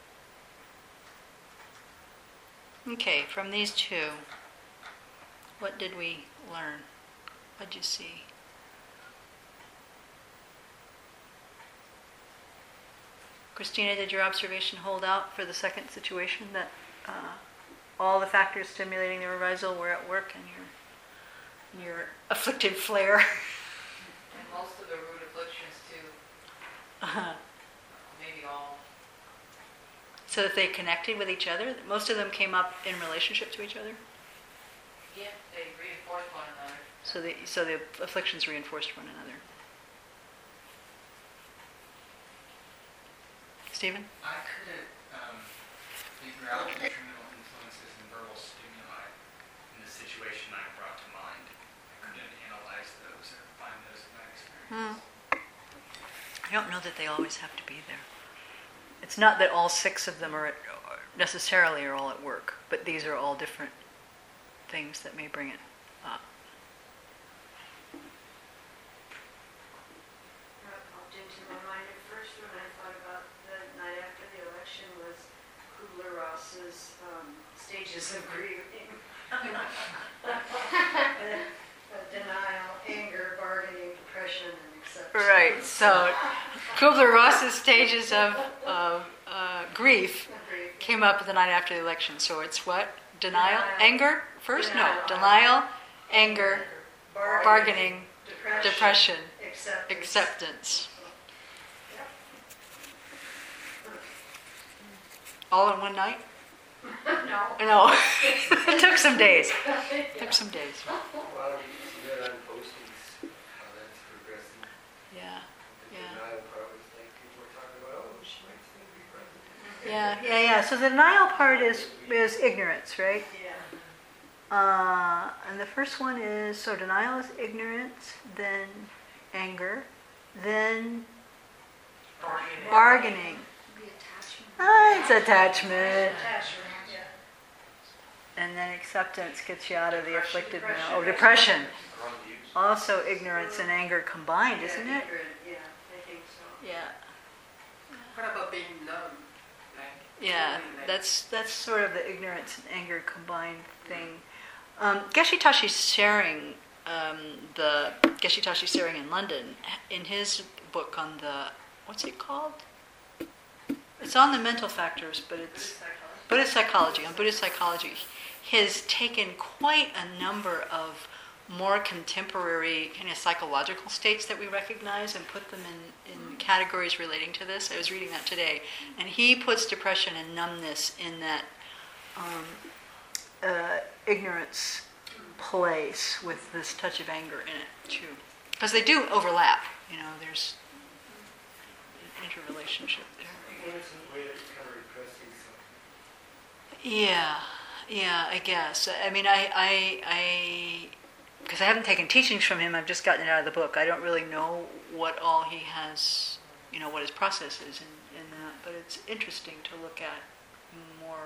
Okay, from these two, what did we learn? What did you see? Christina, did your observation hold out for the second situation, that uh, all the factors stimulating the arousal were at work in your, in your afflicted flare? And most of the root afflictions too, Uh-huh. maybe all. So that they connected with each other? Most of them came up in relationship to each other? Yeah, they reinforce one another. So the, so the afflictions reinforced one another. Stephen? I couldn't um, figure out the terminal influences and verbal stimuli in the situation I brought to mind. I couldn't analyze those or find those in my experience. I don't know that they always have to be there. It's not that all six of them are at, necessarily are all at work, but these are all different things that may bring it up. What popped into my mind at first when I thought about the night after the election was Kubler-Ross's um, stages of grieving. Uh, denial, anger, bargaining, depression, and acceptance. Right, so Kubler-Ross's stages of, of uh, grief Grief. came up the night after the election. So it's what? Denial? Denial. Anger? First? Denial. No. Denial, anger, bargaining, bargaining, depression, depression, acceptance. acceptance. Yep. All in one night? No. No. It took some days. It took some days. Wow, you see that on postings, how that's progressing. Yeah. The Yeah. denial part was like, people were talking about, oh, she might still be president. Yeah, yeah, yeah. So the denial part is is ignorance, right? Yeah. Uh, and the first one is, so denial is ignorance, then anger, then Bargaining. bargaining. The attachment. Ah, it's attachment. Attachment, yeah. And then acceptance gets you out of the Depression, afflicted depression. now. Oh, depression. Wrong views. Also ignorance and anger combined, isn't Yeah, it? ignorant, yeah, I think so. Yeah. What about being numb? Like, Yeah, feeling like- that's that's sort of the ignorance and anger combined thing. Um, Geshe Tashi Sering, um, the Geshe Tashi Sering in London, in his book on the, what's it called? It's on the mental factors, but it's Buddhist psychology. On Buddhist psychology, has taken quite a number of more contemporary kind of psychological states that we recognize and put them in, in categories relating to this. I was reading that today. And he puts depression and numbness in that um, uh, ignorance place with this touch of anger in it, too. Because they do overlap. You know, there's an interrelationship there. Innocent way of kind of repressing something. Yeah, yeah, I guess. I mean, I, I, I, because I haven't taken teachings from him, I've just gotten it out of the book. I don't really know what all he has, you know, what his process is in, in that, but it's interesting to look at more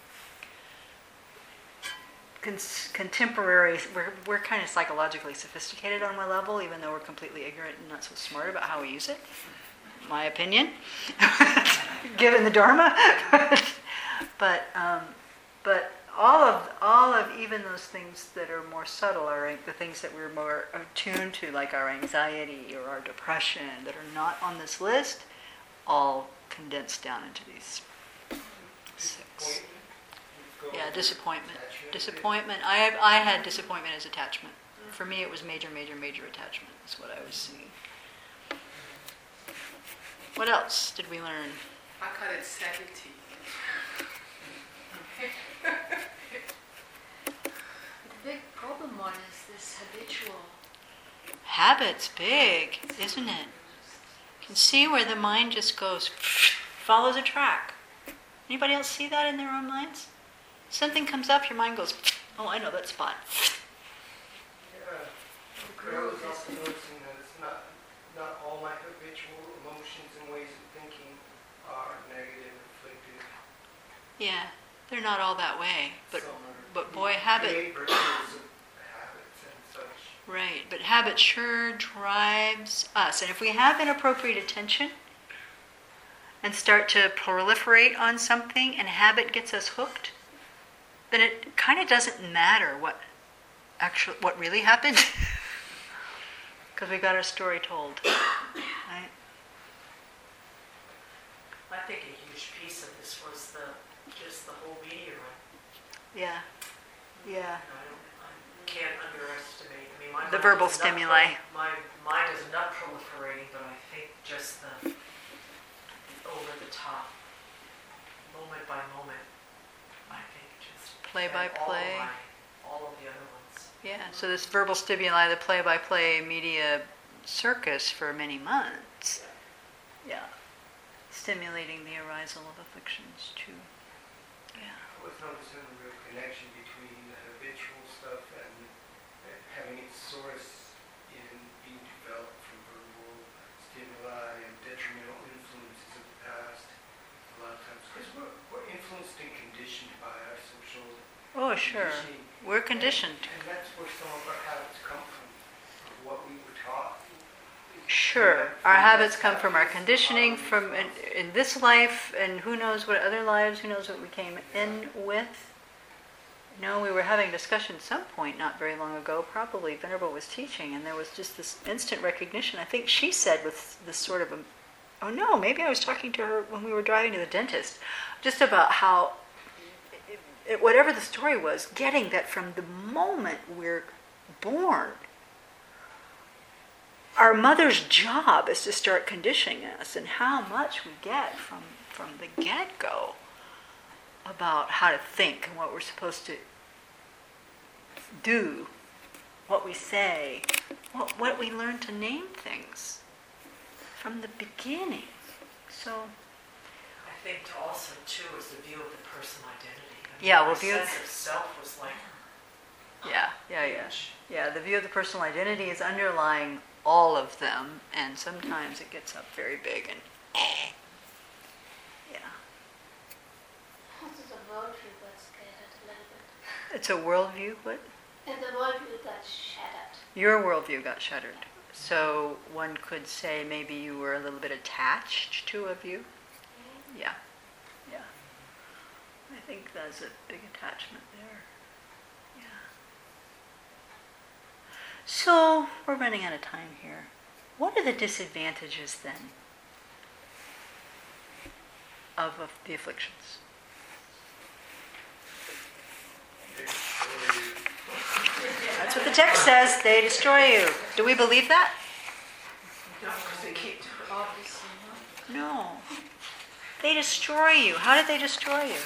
con- contemporary. We're, we're kind of psychologically sophisticated on one level, even though we're completely ignorant and not so smart about how we use it. My opinion, given the Dharma. but um, but all of all of even those things that are more subtle are the things that we're more attuned to, like our anxiety or our depression, that are not on this list, all condensed down into these six. Yeah, disappointment. Disappointment. I have, I had disappointment as attachment. For me, it was major, major, major attachment. Is what I was seeing. What else did we learn? I call it sanity. The big problem one is this habitual. Habit's big, isn't it? You can see where the mind just goes, follows a track. Anybody else see that in their own minds? Something comes up, your mind goes, oh, I know that spot. Yeah. I was also noticing that it's not, not all my habitual emotions and ways of thinking are negative, afflictive. Yeah, they're not all that way. But Some are but boy, habit, great virtues of habits and such. right, but habit sure drives us. And if we have inappropriate attention and start to proliferate on something and habit gets us hooked, then it kind of doesn't matter what actually what really happened. Because we got our story told, right? I think a huge piece of this was the, just the whole media run. Yeah, yeah. I don't, I can't underestimate, I mean, my. The mind verbal is not stimuli. prol- My mind is not proliferating, but I think just the over the top, moment by moment, I think just. Play by and all of play. my- All of the other ones. Yeah, so this verbal stimuli, the play-by-play media circus for many months. Yeah. Stimulating the arisal of afflictions too. Yeah. I was noticing a real connection between the habitual stuff and and having its source in being developed from verbal stimuli and detrimental influences of the past. A lot of times, because we're, we're influenced and conditioned by our social Oh, sure. conditioning. We're conditioned. And, and that's where some of our habits come from, of what we were taught. Sure. Our habits come from our conditioning, from in, in this life, and who knows what other lives, who knows what we came in with. You know, we were having a discussion at some point not very long ago, probably Venerable was teaching, and there was just this instant recognition. I think she said with this sort of a, oh no, maybe I was talking to her when we were driving to the dentist, just about how, it, it, whatever the story was, getting that from the moment we're born, our mother's job is to start conditioning us, and how much we get from, from the get-go about how to think and what we're supposed to do, what we say, what, what we learn to name things from the beginning. So, I think to also too is the view of the personal identity. I mean, Yeah, well, my view- sense of self was like yeah, yeah, yeah. huge. Yeah, the view of the personal identity is underlying all of them, and sometimes it gets up very big and yeah. This is a worldview got scattered a little bit. It's a worldview, what? And the worldview got shattered. Your worldview got shuttered. So one could say maybe you were a little bit attached to a view. Yeah, yeah. I think there's a big attachment there. Yeah. So, we're running out of time here. What are the disadvantages then of, of the afflictions? That's what the text says. They destroy you. Do we believe that? No, because they keep doing it. Obviously not. No. They destroy you. How did they destroy you?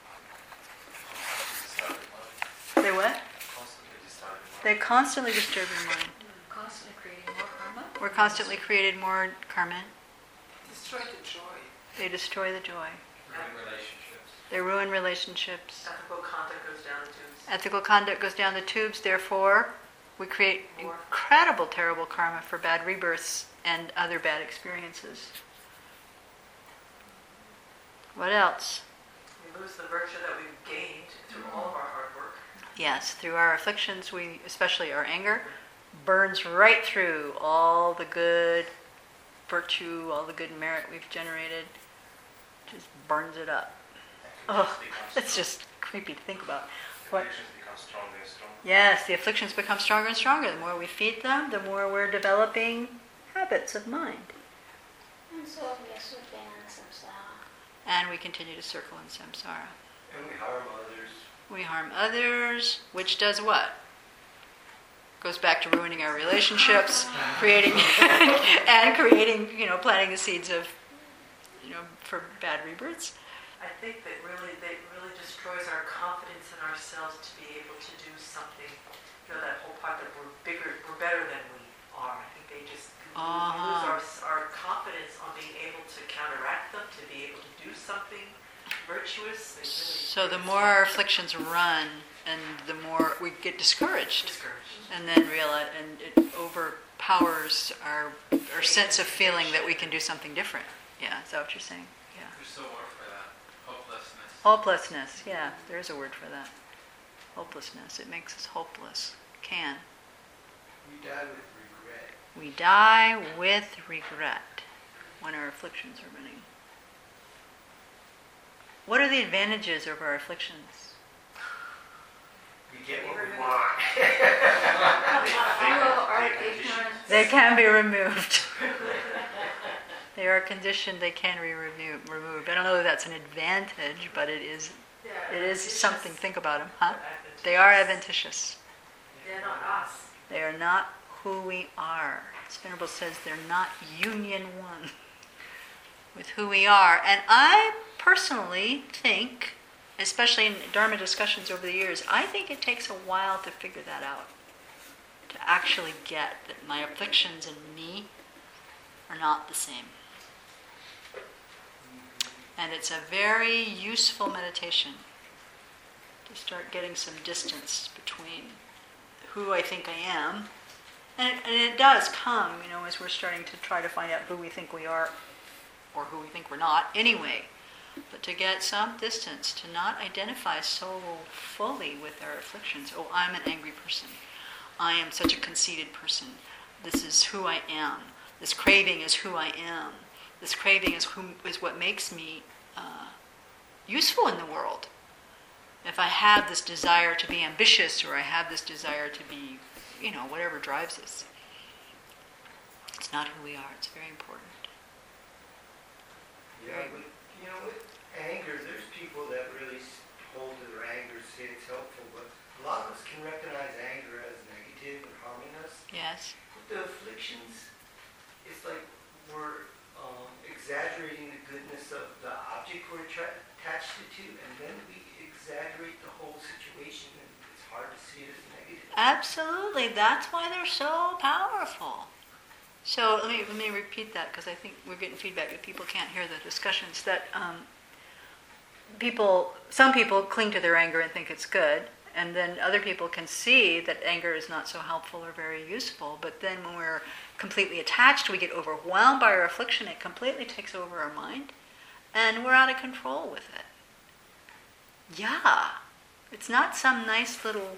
They what? They constantly disturb your mind. Constantly creating more karma. We're constantly created more karma. Destroy the joy. They destroy the joy. Ruin relationships. They ruin relationships. Ethical conduct goes down the tubes. Ethical conduct goes down the tubes. Therefore, we create More. incredible, terrible karma for bad rebirths and other bad experiences. What else? We lose the virtue that we've gained through all of our hard work. Yes, through our afflictions, we, especially our anger, burns right through all the good virtue, all the good merit we've generated. Just burns it up. Oh, that's just creepy to think about. What? Become stronger and stronger. Yes, the afflictions become stronger and stronger. The more we feed them, the more we're developing habits of mind. And so we are slipping in samsara. And we continue to circle in samsara. And we harm others. We harm others, which does what? Goes back to ruining our relationships, creating and creating, you know, planting the seeds of, you know, for bad rebirths. I think that really, that really destroys our confidence in ourselves to be able to do something. You know, that whole part that we're bigger, we're better than we are. I think they just we Uh-huh. lose our our confidence on being able to counteract them, to be able to do something virtuous. They really So the more our afflictions run, and the more we get discouraged, discouraged. and then realize, and it overpowers our our sense of feeling that we can do something different. Yeah, is that what you're saying? Yeah. There's still a word for that. Hopelessness. Hopelessness. Yeah, there's a word for that. Hopelessness. It makes us hopeless. Can. We die with regret. We die with regret when our afflictions are running. What are the advantages of our afflictions? We get what we want. Zero art ignorance. They can be removed. They are conditioned, they can be remo- removed. I don't know if that's an advantage, but it is Yeah, it is it's something. just- Think about them, huh? advantageous. They are adventitious. They're not us. They are not who we are. Venerable says they're not union one with who we are. And I personally think, especially in Dharma discussions over the years, I think it takes a while to figure that out. To actually get that my afflictions and me are not the same. And it's a very useful meditation to start getting some distance between who I think I am. And it, and it does come, you know, as we're starting to try to find out who we think we are or who we think we're not anyway. But to get some distance, to not identify so fully with our afflictions. Oh, I'm an angry person. I am such a conceited person. This is who I am. This craving is who I am. This craving is who is what makes me uh, useful in the world. If I have this desire to be ambitious, or I have this desire to be, you know, whatever drives us, it's not who we are. It's very important. Yeah, with, you know, with anger, there's people that really s- hold to their anger, say it's helpful, but a lot of us can recognize anger as negative and harming us. Yes. With the afflictions, it's like we're um, exaggerating the goodness of the object we're tra- attached to, and then we exaggerate the whole situation, and it's hard to see it as negative. Absolutely. That's why they're so powerful. So let me let me repeat that, because I think we're getting feedback that people can't hear the discussions. That um, people, some people cling to their anger and think it's good, and then other people can see that anger is not so helpful or very useful. But then when we're completely attached, we get overwhelmed by our affliction. It completely takes over our mind, and we're out of control with it. Yeah, it's not some nice little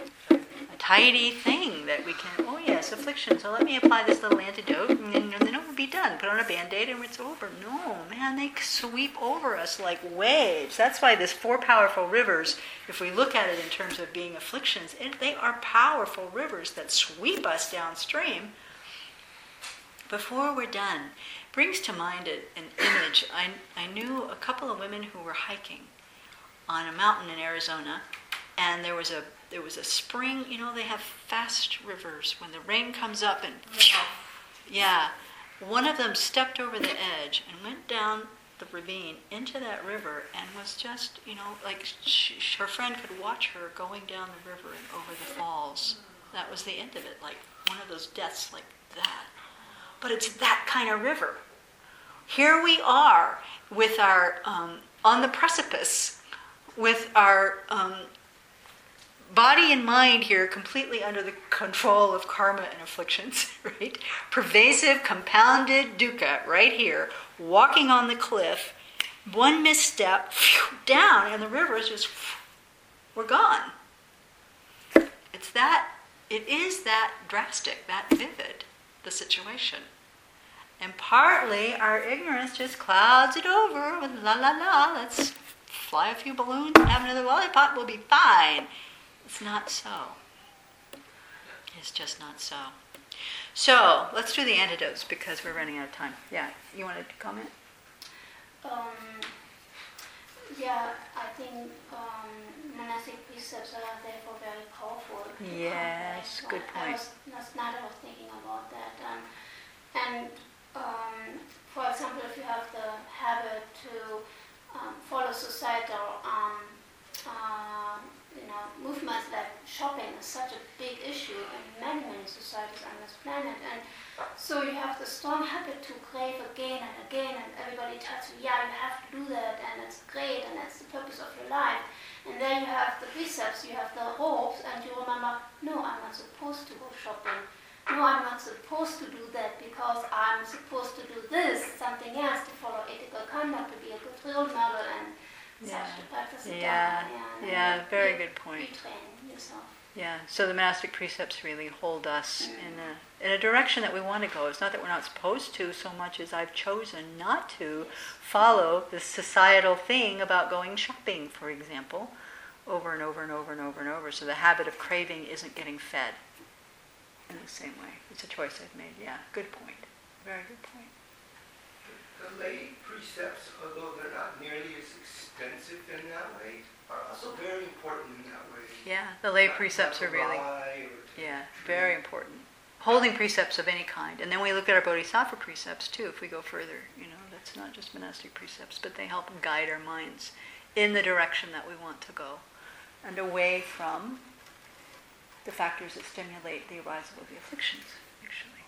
a tidy thing that we can, oh yes, affliction, so let me apply this little antidote, and then, and then it'll be done. Put on a Band-Aid and it's over. No, man, they sweep over us like waves. That's why this four powerful rivers, if we look at it in terms of being afflictions, it, they are powerful rivers that sweep us downstream before we're done. Brings to mind a, an image. I, I knew a couple of women who were hiking on a mountain in Arizona, and there was a there was a spring. You know, they have fast rivers. When the rain comes up and yeah, one of them stepped over the edge and went down the ravine into that river and was just, you know, like she, her friend could watch her going down the river and over the falls. That was the end of it, like one of those deaths like that. But it's that kind of river. Here we are with our, um, on the precipice, with our um, body and mind here completely under the control of karma and afflictions, right? Pervasive, compounded dukkha right here, walking on the cliff, one misstep, phew, down, and the river is just, we're gone. It's that, it is that drastic, that vivid, the situation. And partly our ignorance just clouds it over with la la la, let's fly a few balloons and have another lollipop, we'll be fine. It's not so. It's just not so. So, let's do the antidotes because we're running out of time. Yeah, you wanted to comment? Um, yeah, I think um, monastic precepts are therefore very powerful. Yes, good point. I was, last night I was thinking about that. Um, and um, for example, if you have the habit to um, follow societal um, uh, you know, movements like shopping is such a big issue in many, many societies on this planet. And so you have the strong habit to crave again and again, and everybody tells you, yeah, you have to do that, and it's great, and that's the purpose of your life. And then you have the precepts, you have the hopes, and you remember, no, I'm not supposed to go shopping. No, I'm not supposed to do that because I'm supposed to do this, something else, to follow ethical conduct, to be a good role model, and Yeah, such to practice the yeah, Dharma, yeah, yeah, and very re- good point. retrain yourself. Yeah, so the monastic precepts really hold us in a, in a direction that we want to go. It's not that we're not supposed to so much as I've chosen not to follow this societal thing about going shopping, for example, over and over and over and over and over. So the habit of craving isn't getting fed in the same way. It's a choice I've made. Yeah, good point. Very good point. The lay precepts, although they're not nearly as extensive in that way, are also very important in that way. Yeah, the lay Not- precepts not are to really, lie or to yeah, dream. very important. Holding precepts of any kind. And then we look at our bodhisattva precepts too, if we go further. You know, that's not just monastic precepts, but they help guide our minds in the direction that we want to go and away from the factors that stimulate the arisal of the afflictions, actually.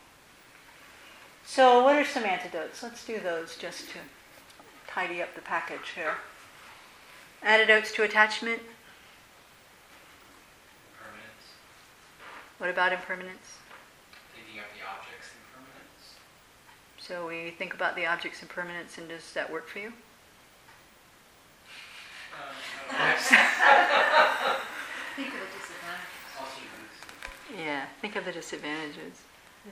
So what are some antidotes? Let's do those just to tidy up the package here. Antidotes to attachment. Impermanence. What about impermanence? Thinking of the object's impermanence. So we think about the object's impermanence, and does that work for you? Um, Think of the disadvantages. also use Yeah, think of the disadvantages.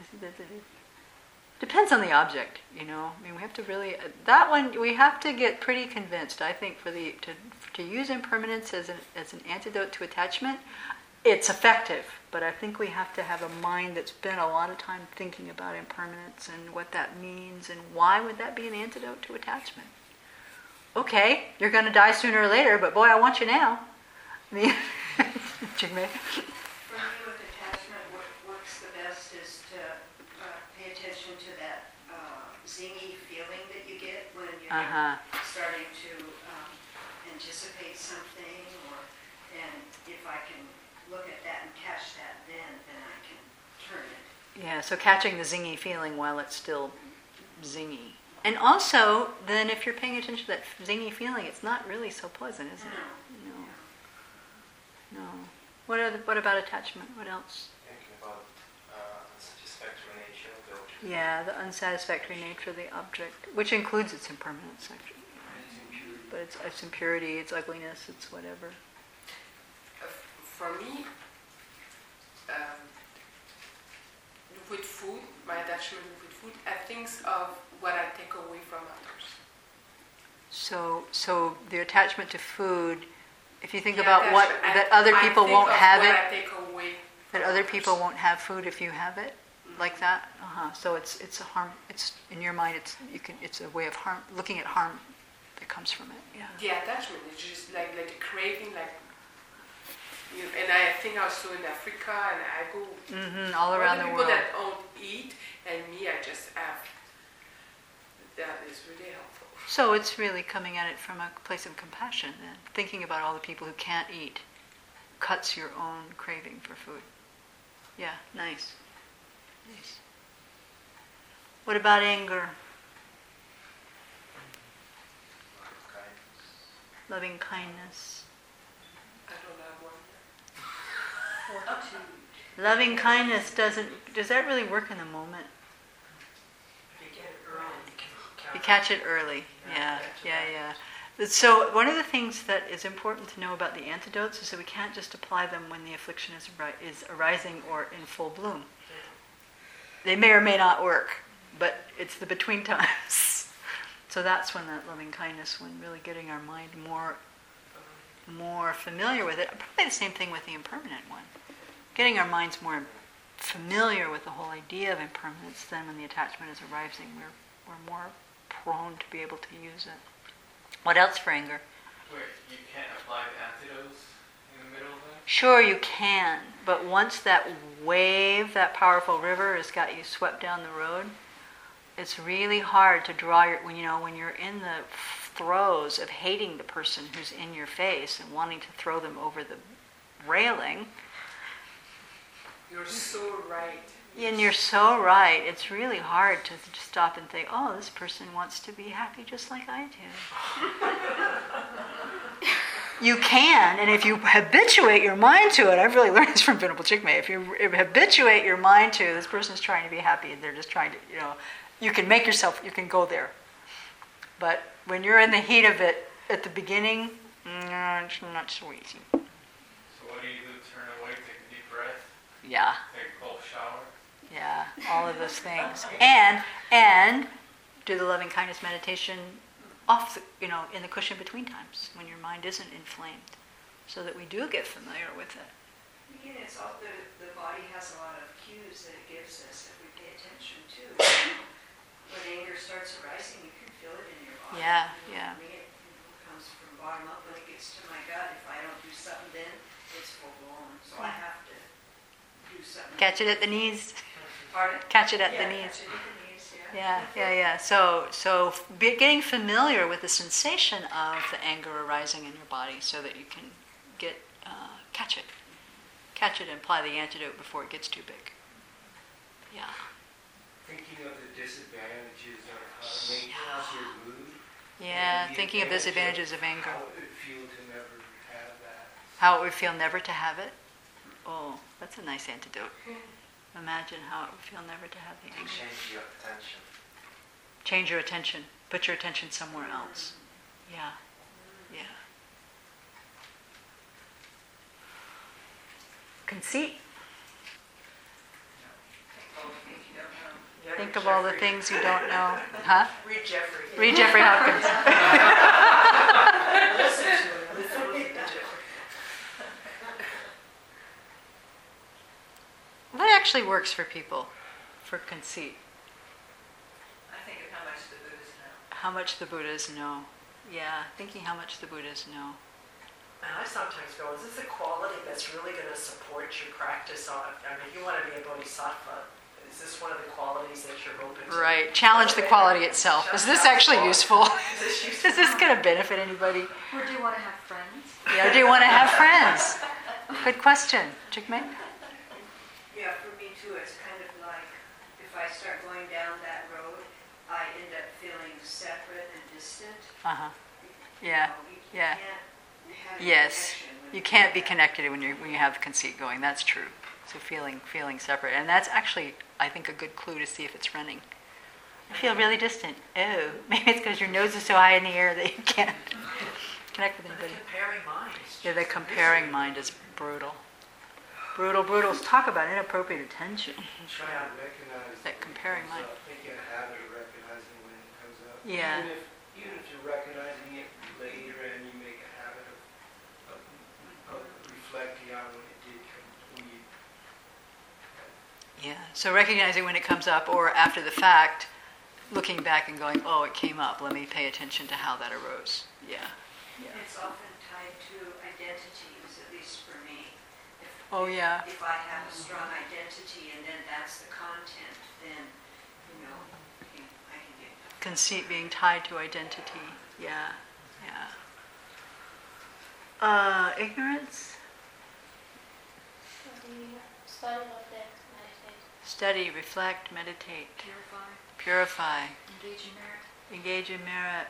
Depends on the object, you know. I mean, we have to really that one. We have to get pretty convinced. I think for the to to use impermanence as an as an antidote to attachment, it's effective. But I think we have to have a mind that's spent a lot of time thinking about impermanence and what that means and why would that be an antidote to attachment. Okay, you're going to die sooner or later, but boy, I want you now. I mean, Jigme. For me, with attachment, what works the best is to uh, pay attention to that uh, zingy feeling that you get when you're Uh-huh. starting to um, anticipate something, or and if I can look at that and catch that, then then I can turn it. Yeah, so catching the zingy feeling while it's still zingy. And also, then if you're paying attention to that zingy feeling, it's not really so pleasant, is it? No. No. What are the, what about attachment? What else? Thinking about uh, unsatisfactory nature of the object. Yeah, the unsatisfactory nature of the object, which includes its impermanence, actually. It's impurity. But it's, it's impurity, its ugliness, it's whatever. Uh, For me, um, with food, my attachment with food, I think of what I take away from others. So, so the attachment to food, if you think The about what, attachment, I- that other I people think won't of have what it, I take away that from other others. people won't have food if you have it, like that? Uh-huh. So it's, it's a harm, it's, in your mind, it's, you can, it's a way of harm, looking at harm that comes from it, yeah. The attachment is just like like the craving, like you know, and I think also in Africa, and I go Mm-hmm, all around the people world. that don't eat, and me, I just have. That is really helpful. So it's really coming at it from a place of compassion then, thinking about all the people who can't eat cuts your own craving for food. Yeah, nice. Nice. What about anger? Loving kindness. I don't have one. Fortitude. Loving kindness doesn't, does that really work in the moment? If you get it early, you can count. You catch it early. Yeah, yeah, yeah. So one of the things that is important to know about the antidotes is that we can't just apply them when the affliction is, ari- is arising or in full bloom. They may or may not work, but it's the between times. So that's when that loving kindness, when really getting our mind more, more familiar with it. Probably the same thing with the impermanent one. Getting our minds more familiar with the whole idea of impermanence, then when the attachment is arising, we're we're more prone to be able to use it. What else for anger? Wait, you can't apply the antidotes in the middle of that? Sure, you can, but once that wave, that powerful river, has got you swept down the road, it's really hard to draw your, when you know, when you're in the throes of hating the person who's in your face and wanting to throw them over the railing, You're so right. and you're so right, it's really hard to just stop and think, oh, this person wants to be happy just like I do. You can, and if you habituate your mind to it, I've really learned this from Venerable Chikmei, if you habituate your mind to this person's trying to be happy and they're just trying to, you know, you can make yourself, you can go there. But when you're in the heat of it at the beginning, mm, it's not so easy. So what do you do? Turn away, take a deep breath, Yeah. take a cold shower? Yeah, all of those things. And and do the loving kindness meditation off the, you know, in the cushion between times when your mind isn't inflamed, so that we do get familiar with it. Again, it's all, the, the body has a lot of cues that it gives us if we pay attention to. When anger starts arising, you can feel it in your body. Yeah, You know, yeah. For me, it you know, comes from bottom up. When it gets to my gut, if I don't do something then, it's full blown. So I have to do something. Catch it at the knees. Pardon? Catch it at Yeah, the knees. catch it at the knees, yeah. Yeah, yeah, yeah. So, so be, getting familiar with the sensation of the anger arising in your body, so that you can get uh, catch it, catch it, and apply the antidote before it gets too big. Yeah. Thinking of the disadvantages of how it may cause your mood. Yeah. and the Thinking of advantage disadvantages of anger. How it would feel to never have that. How it would feel never to have it. Oh, that's a nice antidote. Imagine how it would feel never to have the anger. Change your attention. Change your attention. Put your attention somewhere else. Yeah. Yeah. Conceit. Yeah, Think read of all the Jeffrey. things you don't know. Huh? Read Jeffrey. Read Jeffrey Hopkins. Listen to him. Listen, listen to Jeffrey. What actually works for people for conceit? I think of how much the Buddhists know. How much the Buddhas know. Yeah, thinking how much the Buddhas know. And I sometimes go, is this a quality that's really going to support your practice on? I mean, if you want to be a bodhisattva, is this one of the qualities that you're open to? Right. Challenge the quality itself. Is this actually useful? Is this useful? Is this going to benefit anybody? Or do you want to have friends? Yeah, do you want to have friends? Good question. Chikmei? Yeah, for me too, it's kind of like if I start going down that road, I end up feeling separate and distant. Uh-huh. You Yeah. know, you Yeah. can't have a Yes. connection when You can't be connected when you when you have conceit going. That's true. So feeling feeling separate. And that's actually, I think, a good clue to see if it's running. I feel really distant. Oh, maybe it's because your nose is so high in the air that you can't connect with The anybody. comparing mind. is Yeah, the just comparing misery. mind is brutal. Brutal, brutal. Talk about inappropriate attention. Try to recognize. That when it comparing comes mind. up. Make it a habit of recognizing when it comes up. Yeah. Even if, even if you're recognizing it later and you make a habit of, of, of reflecting on when it did come, when you. Yeah. So recognizing when it comes up, or after the fact, looking back and going, "Oh, it came up. Let me pay attention to how that arose." Yeah. Yeah. It's often tied to identities, at least for me. If, Oh, yeah. if I have a strong identity and then that's the content, then, you know, I can get... Conceit being tied to identity. Yeah. Yeah. Uh, ignorance. Study, study, reflect, meditate. Study, reflect, meditate, Purify, purify, engage in merit. engage in merit.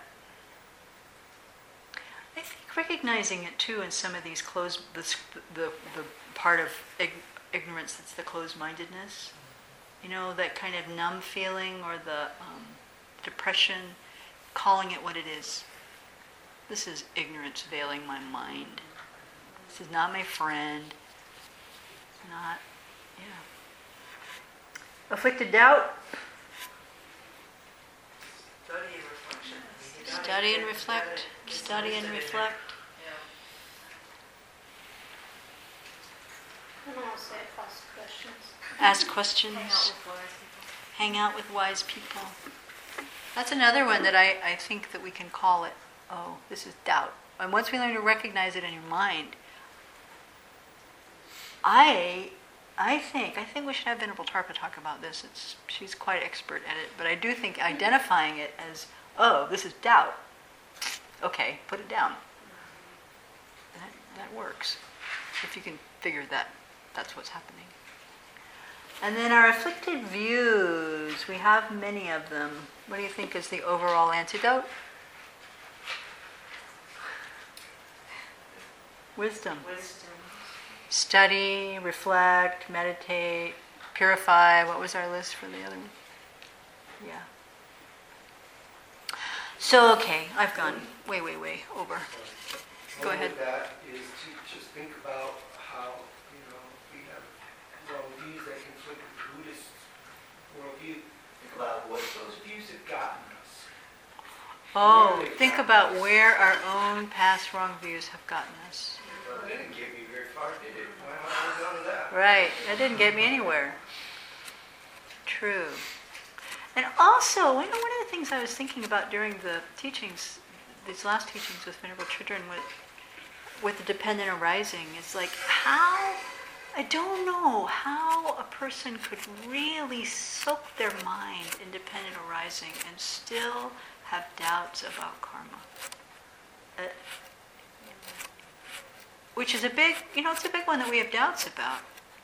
I think recognizing it too in some of these closed, the, the, the part of ig- ignorance that's the closed-mindedness, you know, that kind of numb feeling or the um, depression, calling it what it is. This is ignorance veiling my mind. This is not my friend. It's not, yeah. Afflicted doubt. Study and reflection. I mean, you gotta Study and get- reflect. gotta get some Study and wisdom in there. reflect. Yeah. And also ask questions. Ask questions. Hang out with wise people. Hang out with wise people. That's another one that I, I think that we can call it, oh, this is doubt. And once we learn to recognize it in your mind, I I think, I think we should have Venerable Tarpa talk about this. It's, she's quite expert at it. But I do think identifying it as, oh, this is doubt. Okay, put it down. That, that works. If you can figure that, that's what's happening. And then our afflicted views, we have many of them. What do you think is the overall antidote? Wisdom. Wisdom. Study, reflect, meditate, purify. What was our list for the other one? Yeah. So, okay, I've gone way, way, way over. Go ahead. One of that is to just think about how, you know, we have worldviews that conflict with Buddhist worldview. Think about what those views have gotten us. Oh, think about where our own past wrong views have gotten us. Well, they didn't get me very far, did it? Why am I holding on to that? Right, that didn't get me anywhere. True. And also, you know, one of the things I was thinking about during the teachings, these last teachings with Venerable Children, with, with the dependent arising, is like how, I don't know how a person could really soak their mind in dependent arising and still have doubts about karma. Uh, which is a big, you know, it's a big one that we have doubts about.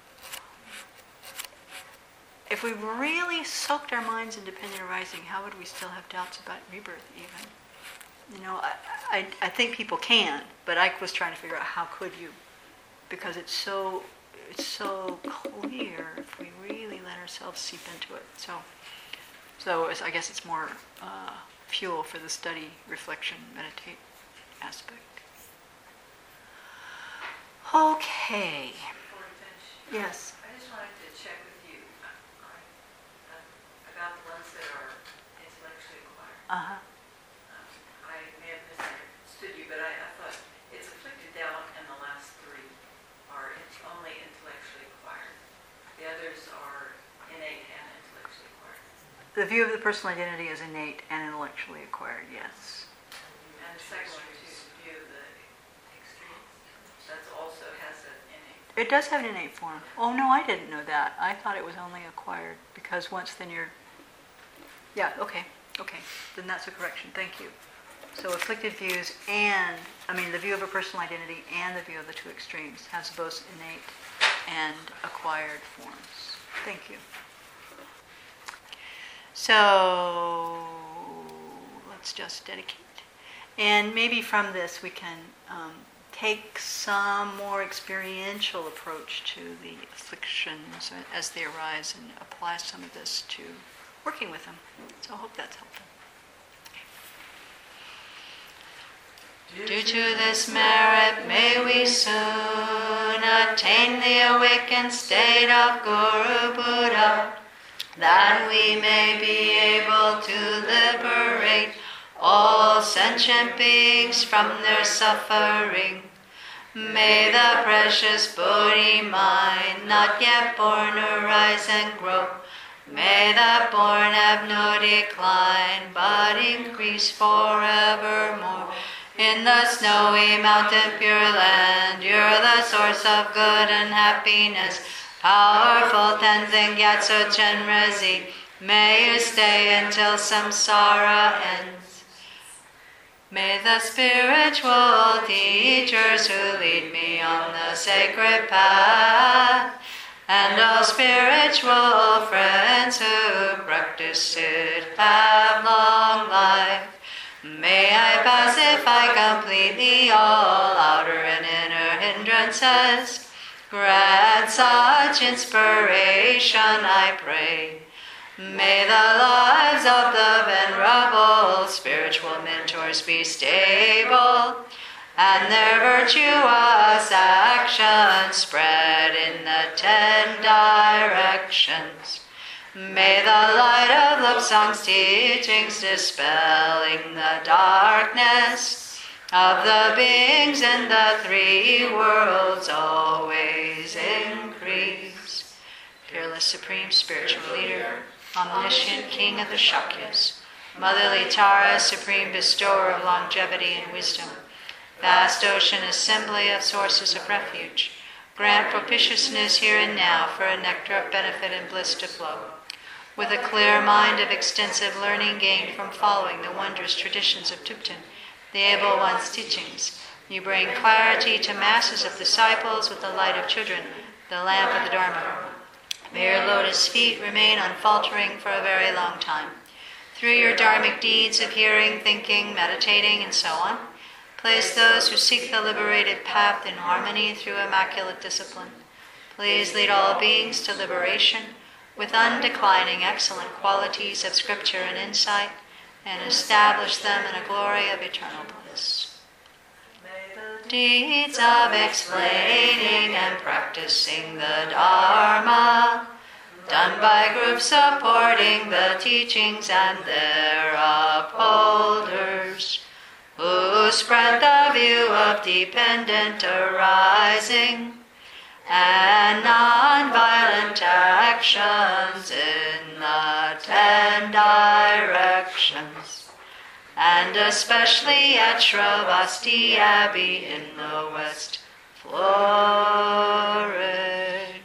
If we really soaked our minds in dependent arising, how would we still have doubts about rebirth even? You know, I, I, I think people can, but I was trying to figure out how could you? Because it's so, it's so clear if we really let ourselves seep into it. So, so it's, I guess it's more uh, fuel for the study, reflection, meditate aspect. Okay. Before we finish, Yes. I just wanted to check with you uh, uh, about the ones that are intellectually acquired. Uh-huh. Um, I may have misunderstood you, but I, I thought it's afflicted doubt and the last three are in- only intellectually acquired. The others are innate and intellectually acquired. The view of the personal identity is innate and intellectually acquired, yes. And the second one, too, the view of the extremes, that also has an innate. It does have an innate form. Oh, no, I didn't know that. I thought it was only acquired because once then you're... Yeah, okay, okay. Then that's a correction. Thank you. So afflicted views and, I mean, the view of a personal identity and the view of the two extremes has both innate and acquired forms. Thank you. So let's just dedicate. And maybe from this we can um, take some more experiential approach to the afflictions as they arise and apply some of this to working with them. So I hope that's helpful. Due to this merit, may we soon attain attain the awakened state of Guru Buddha, that we may be able to liberate all sentient beings from their suffering. May the precious Bodhi mind, not yet born, arise and grow. May the born have no decline, but increase forevermore. In the snowy mountain pure land, you're the source of good and happiness. Powerful Tenzin Gyatso Chenrezig, may you stay until samsara ends. May the spiritual teachers who lead me on the sacred path, and all spiritual friends who practice it, have long life. May I pacify completely all outer and inner hindrances. Grant such inspiration, I pray. May the lives of the venerable spiritual mentors be stable, and their virtuous actions spread in the ten directions. May the light of Lobsang's teachings dispelling the darkness of the beings in the three worlds always increase. Fearless Supreme Spiritual Leader, Omniscient King of the Shakyas, Motherly Tara, Supreme Bestower of longevity and wisdom, vast ocean assembly of sources of refuge, grant propitiousness here and now for a nectar of benefit and bliss to flow. With a clear mind of extensive learning gained from following the wondrous traditions of Tupten, the able one's teachings, you bring clarity to masses of disciples with the light of children, the lamp of the Dharma. May your lotus feet remain unfaltering for a very long time. Through your dharmic deeds of hearing, thinking, meditating, and so on, place those who seek the liberated path in harmony through immaculate discipline. Please lead all beings to liberation with undeclining excellent qualities of scripture and insight, and establish them in a glory of eternal bliss. May the deeds of explaining and practicing the Dharma, done by groups supporting the teachings and their upholders, who spread the view of dependent arising and non-violent actions in the ten directions, and especially at Shravasti Abbey in the West, flourish.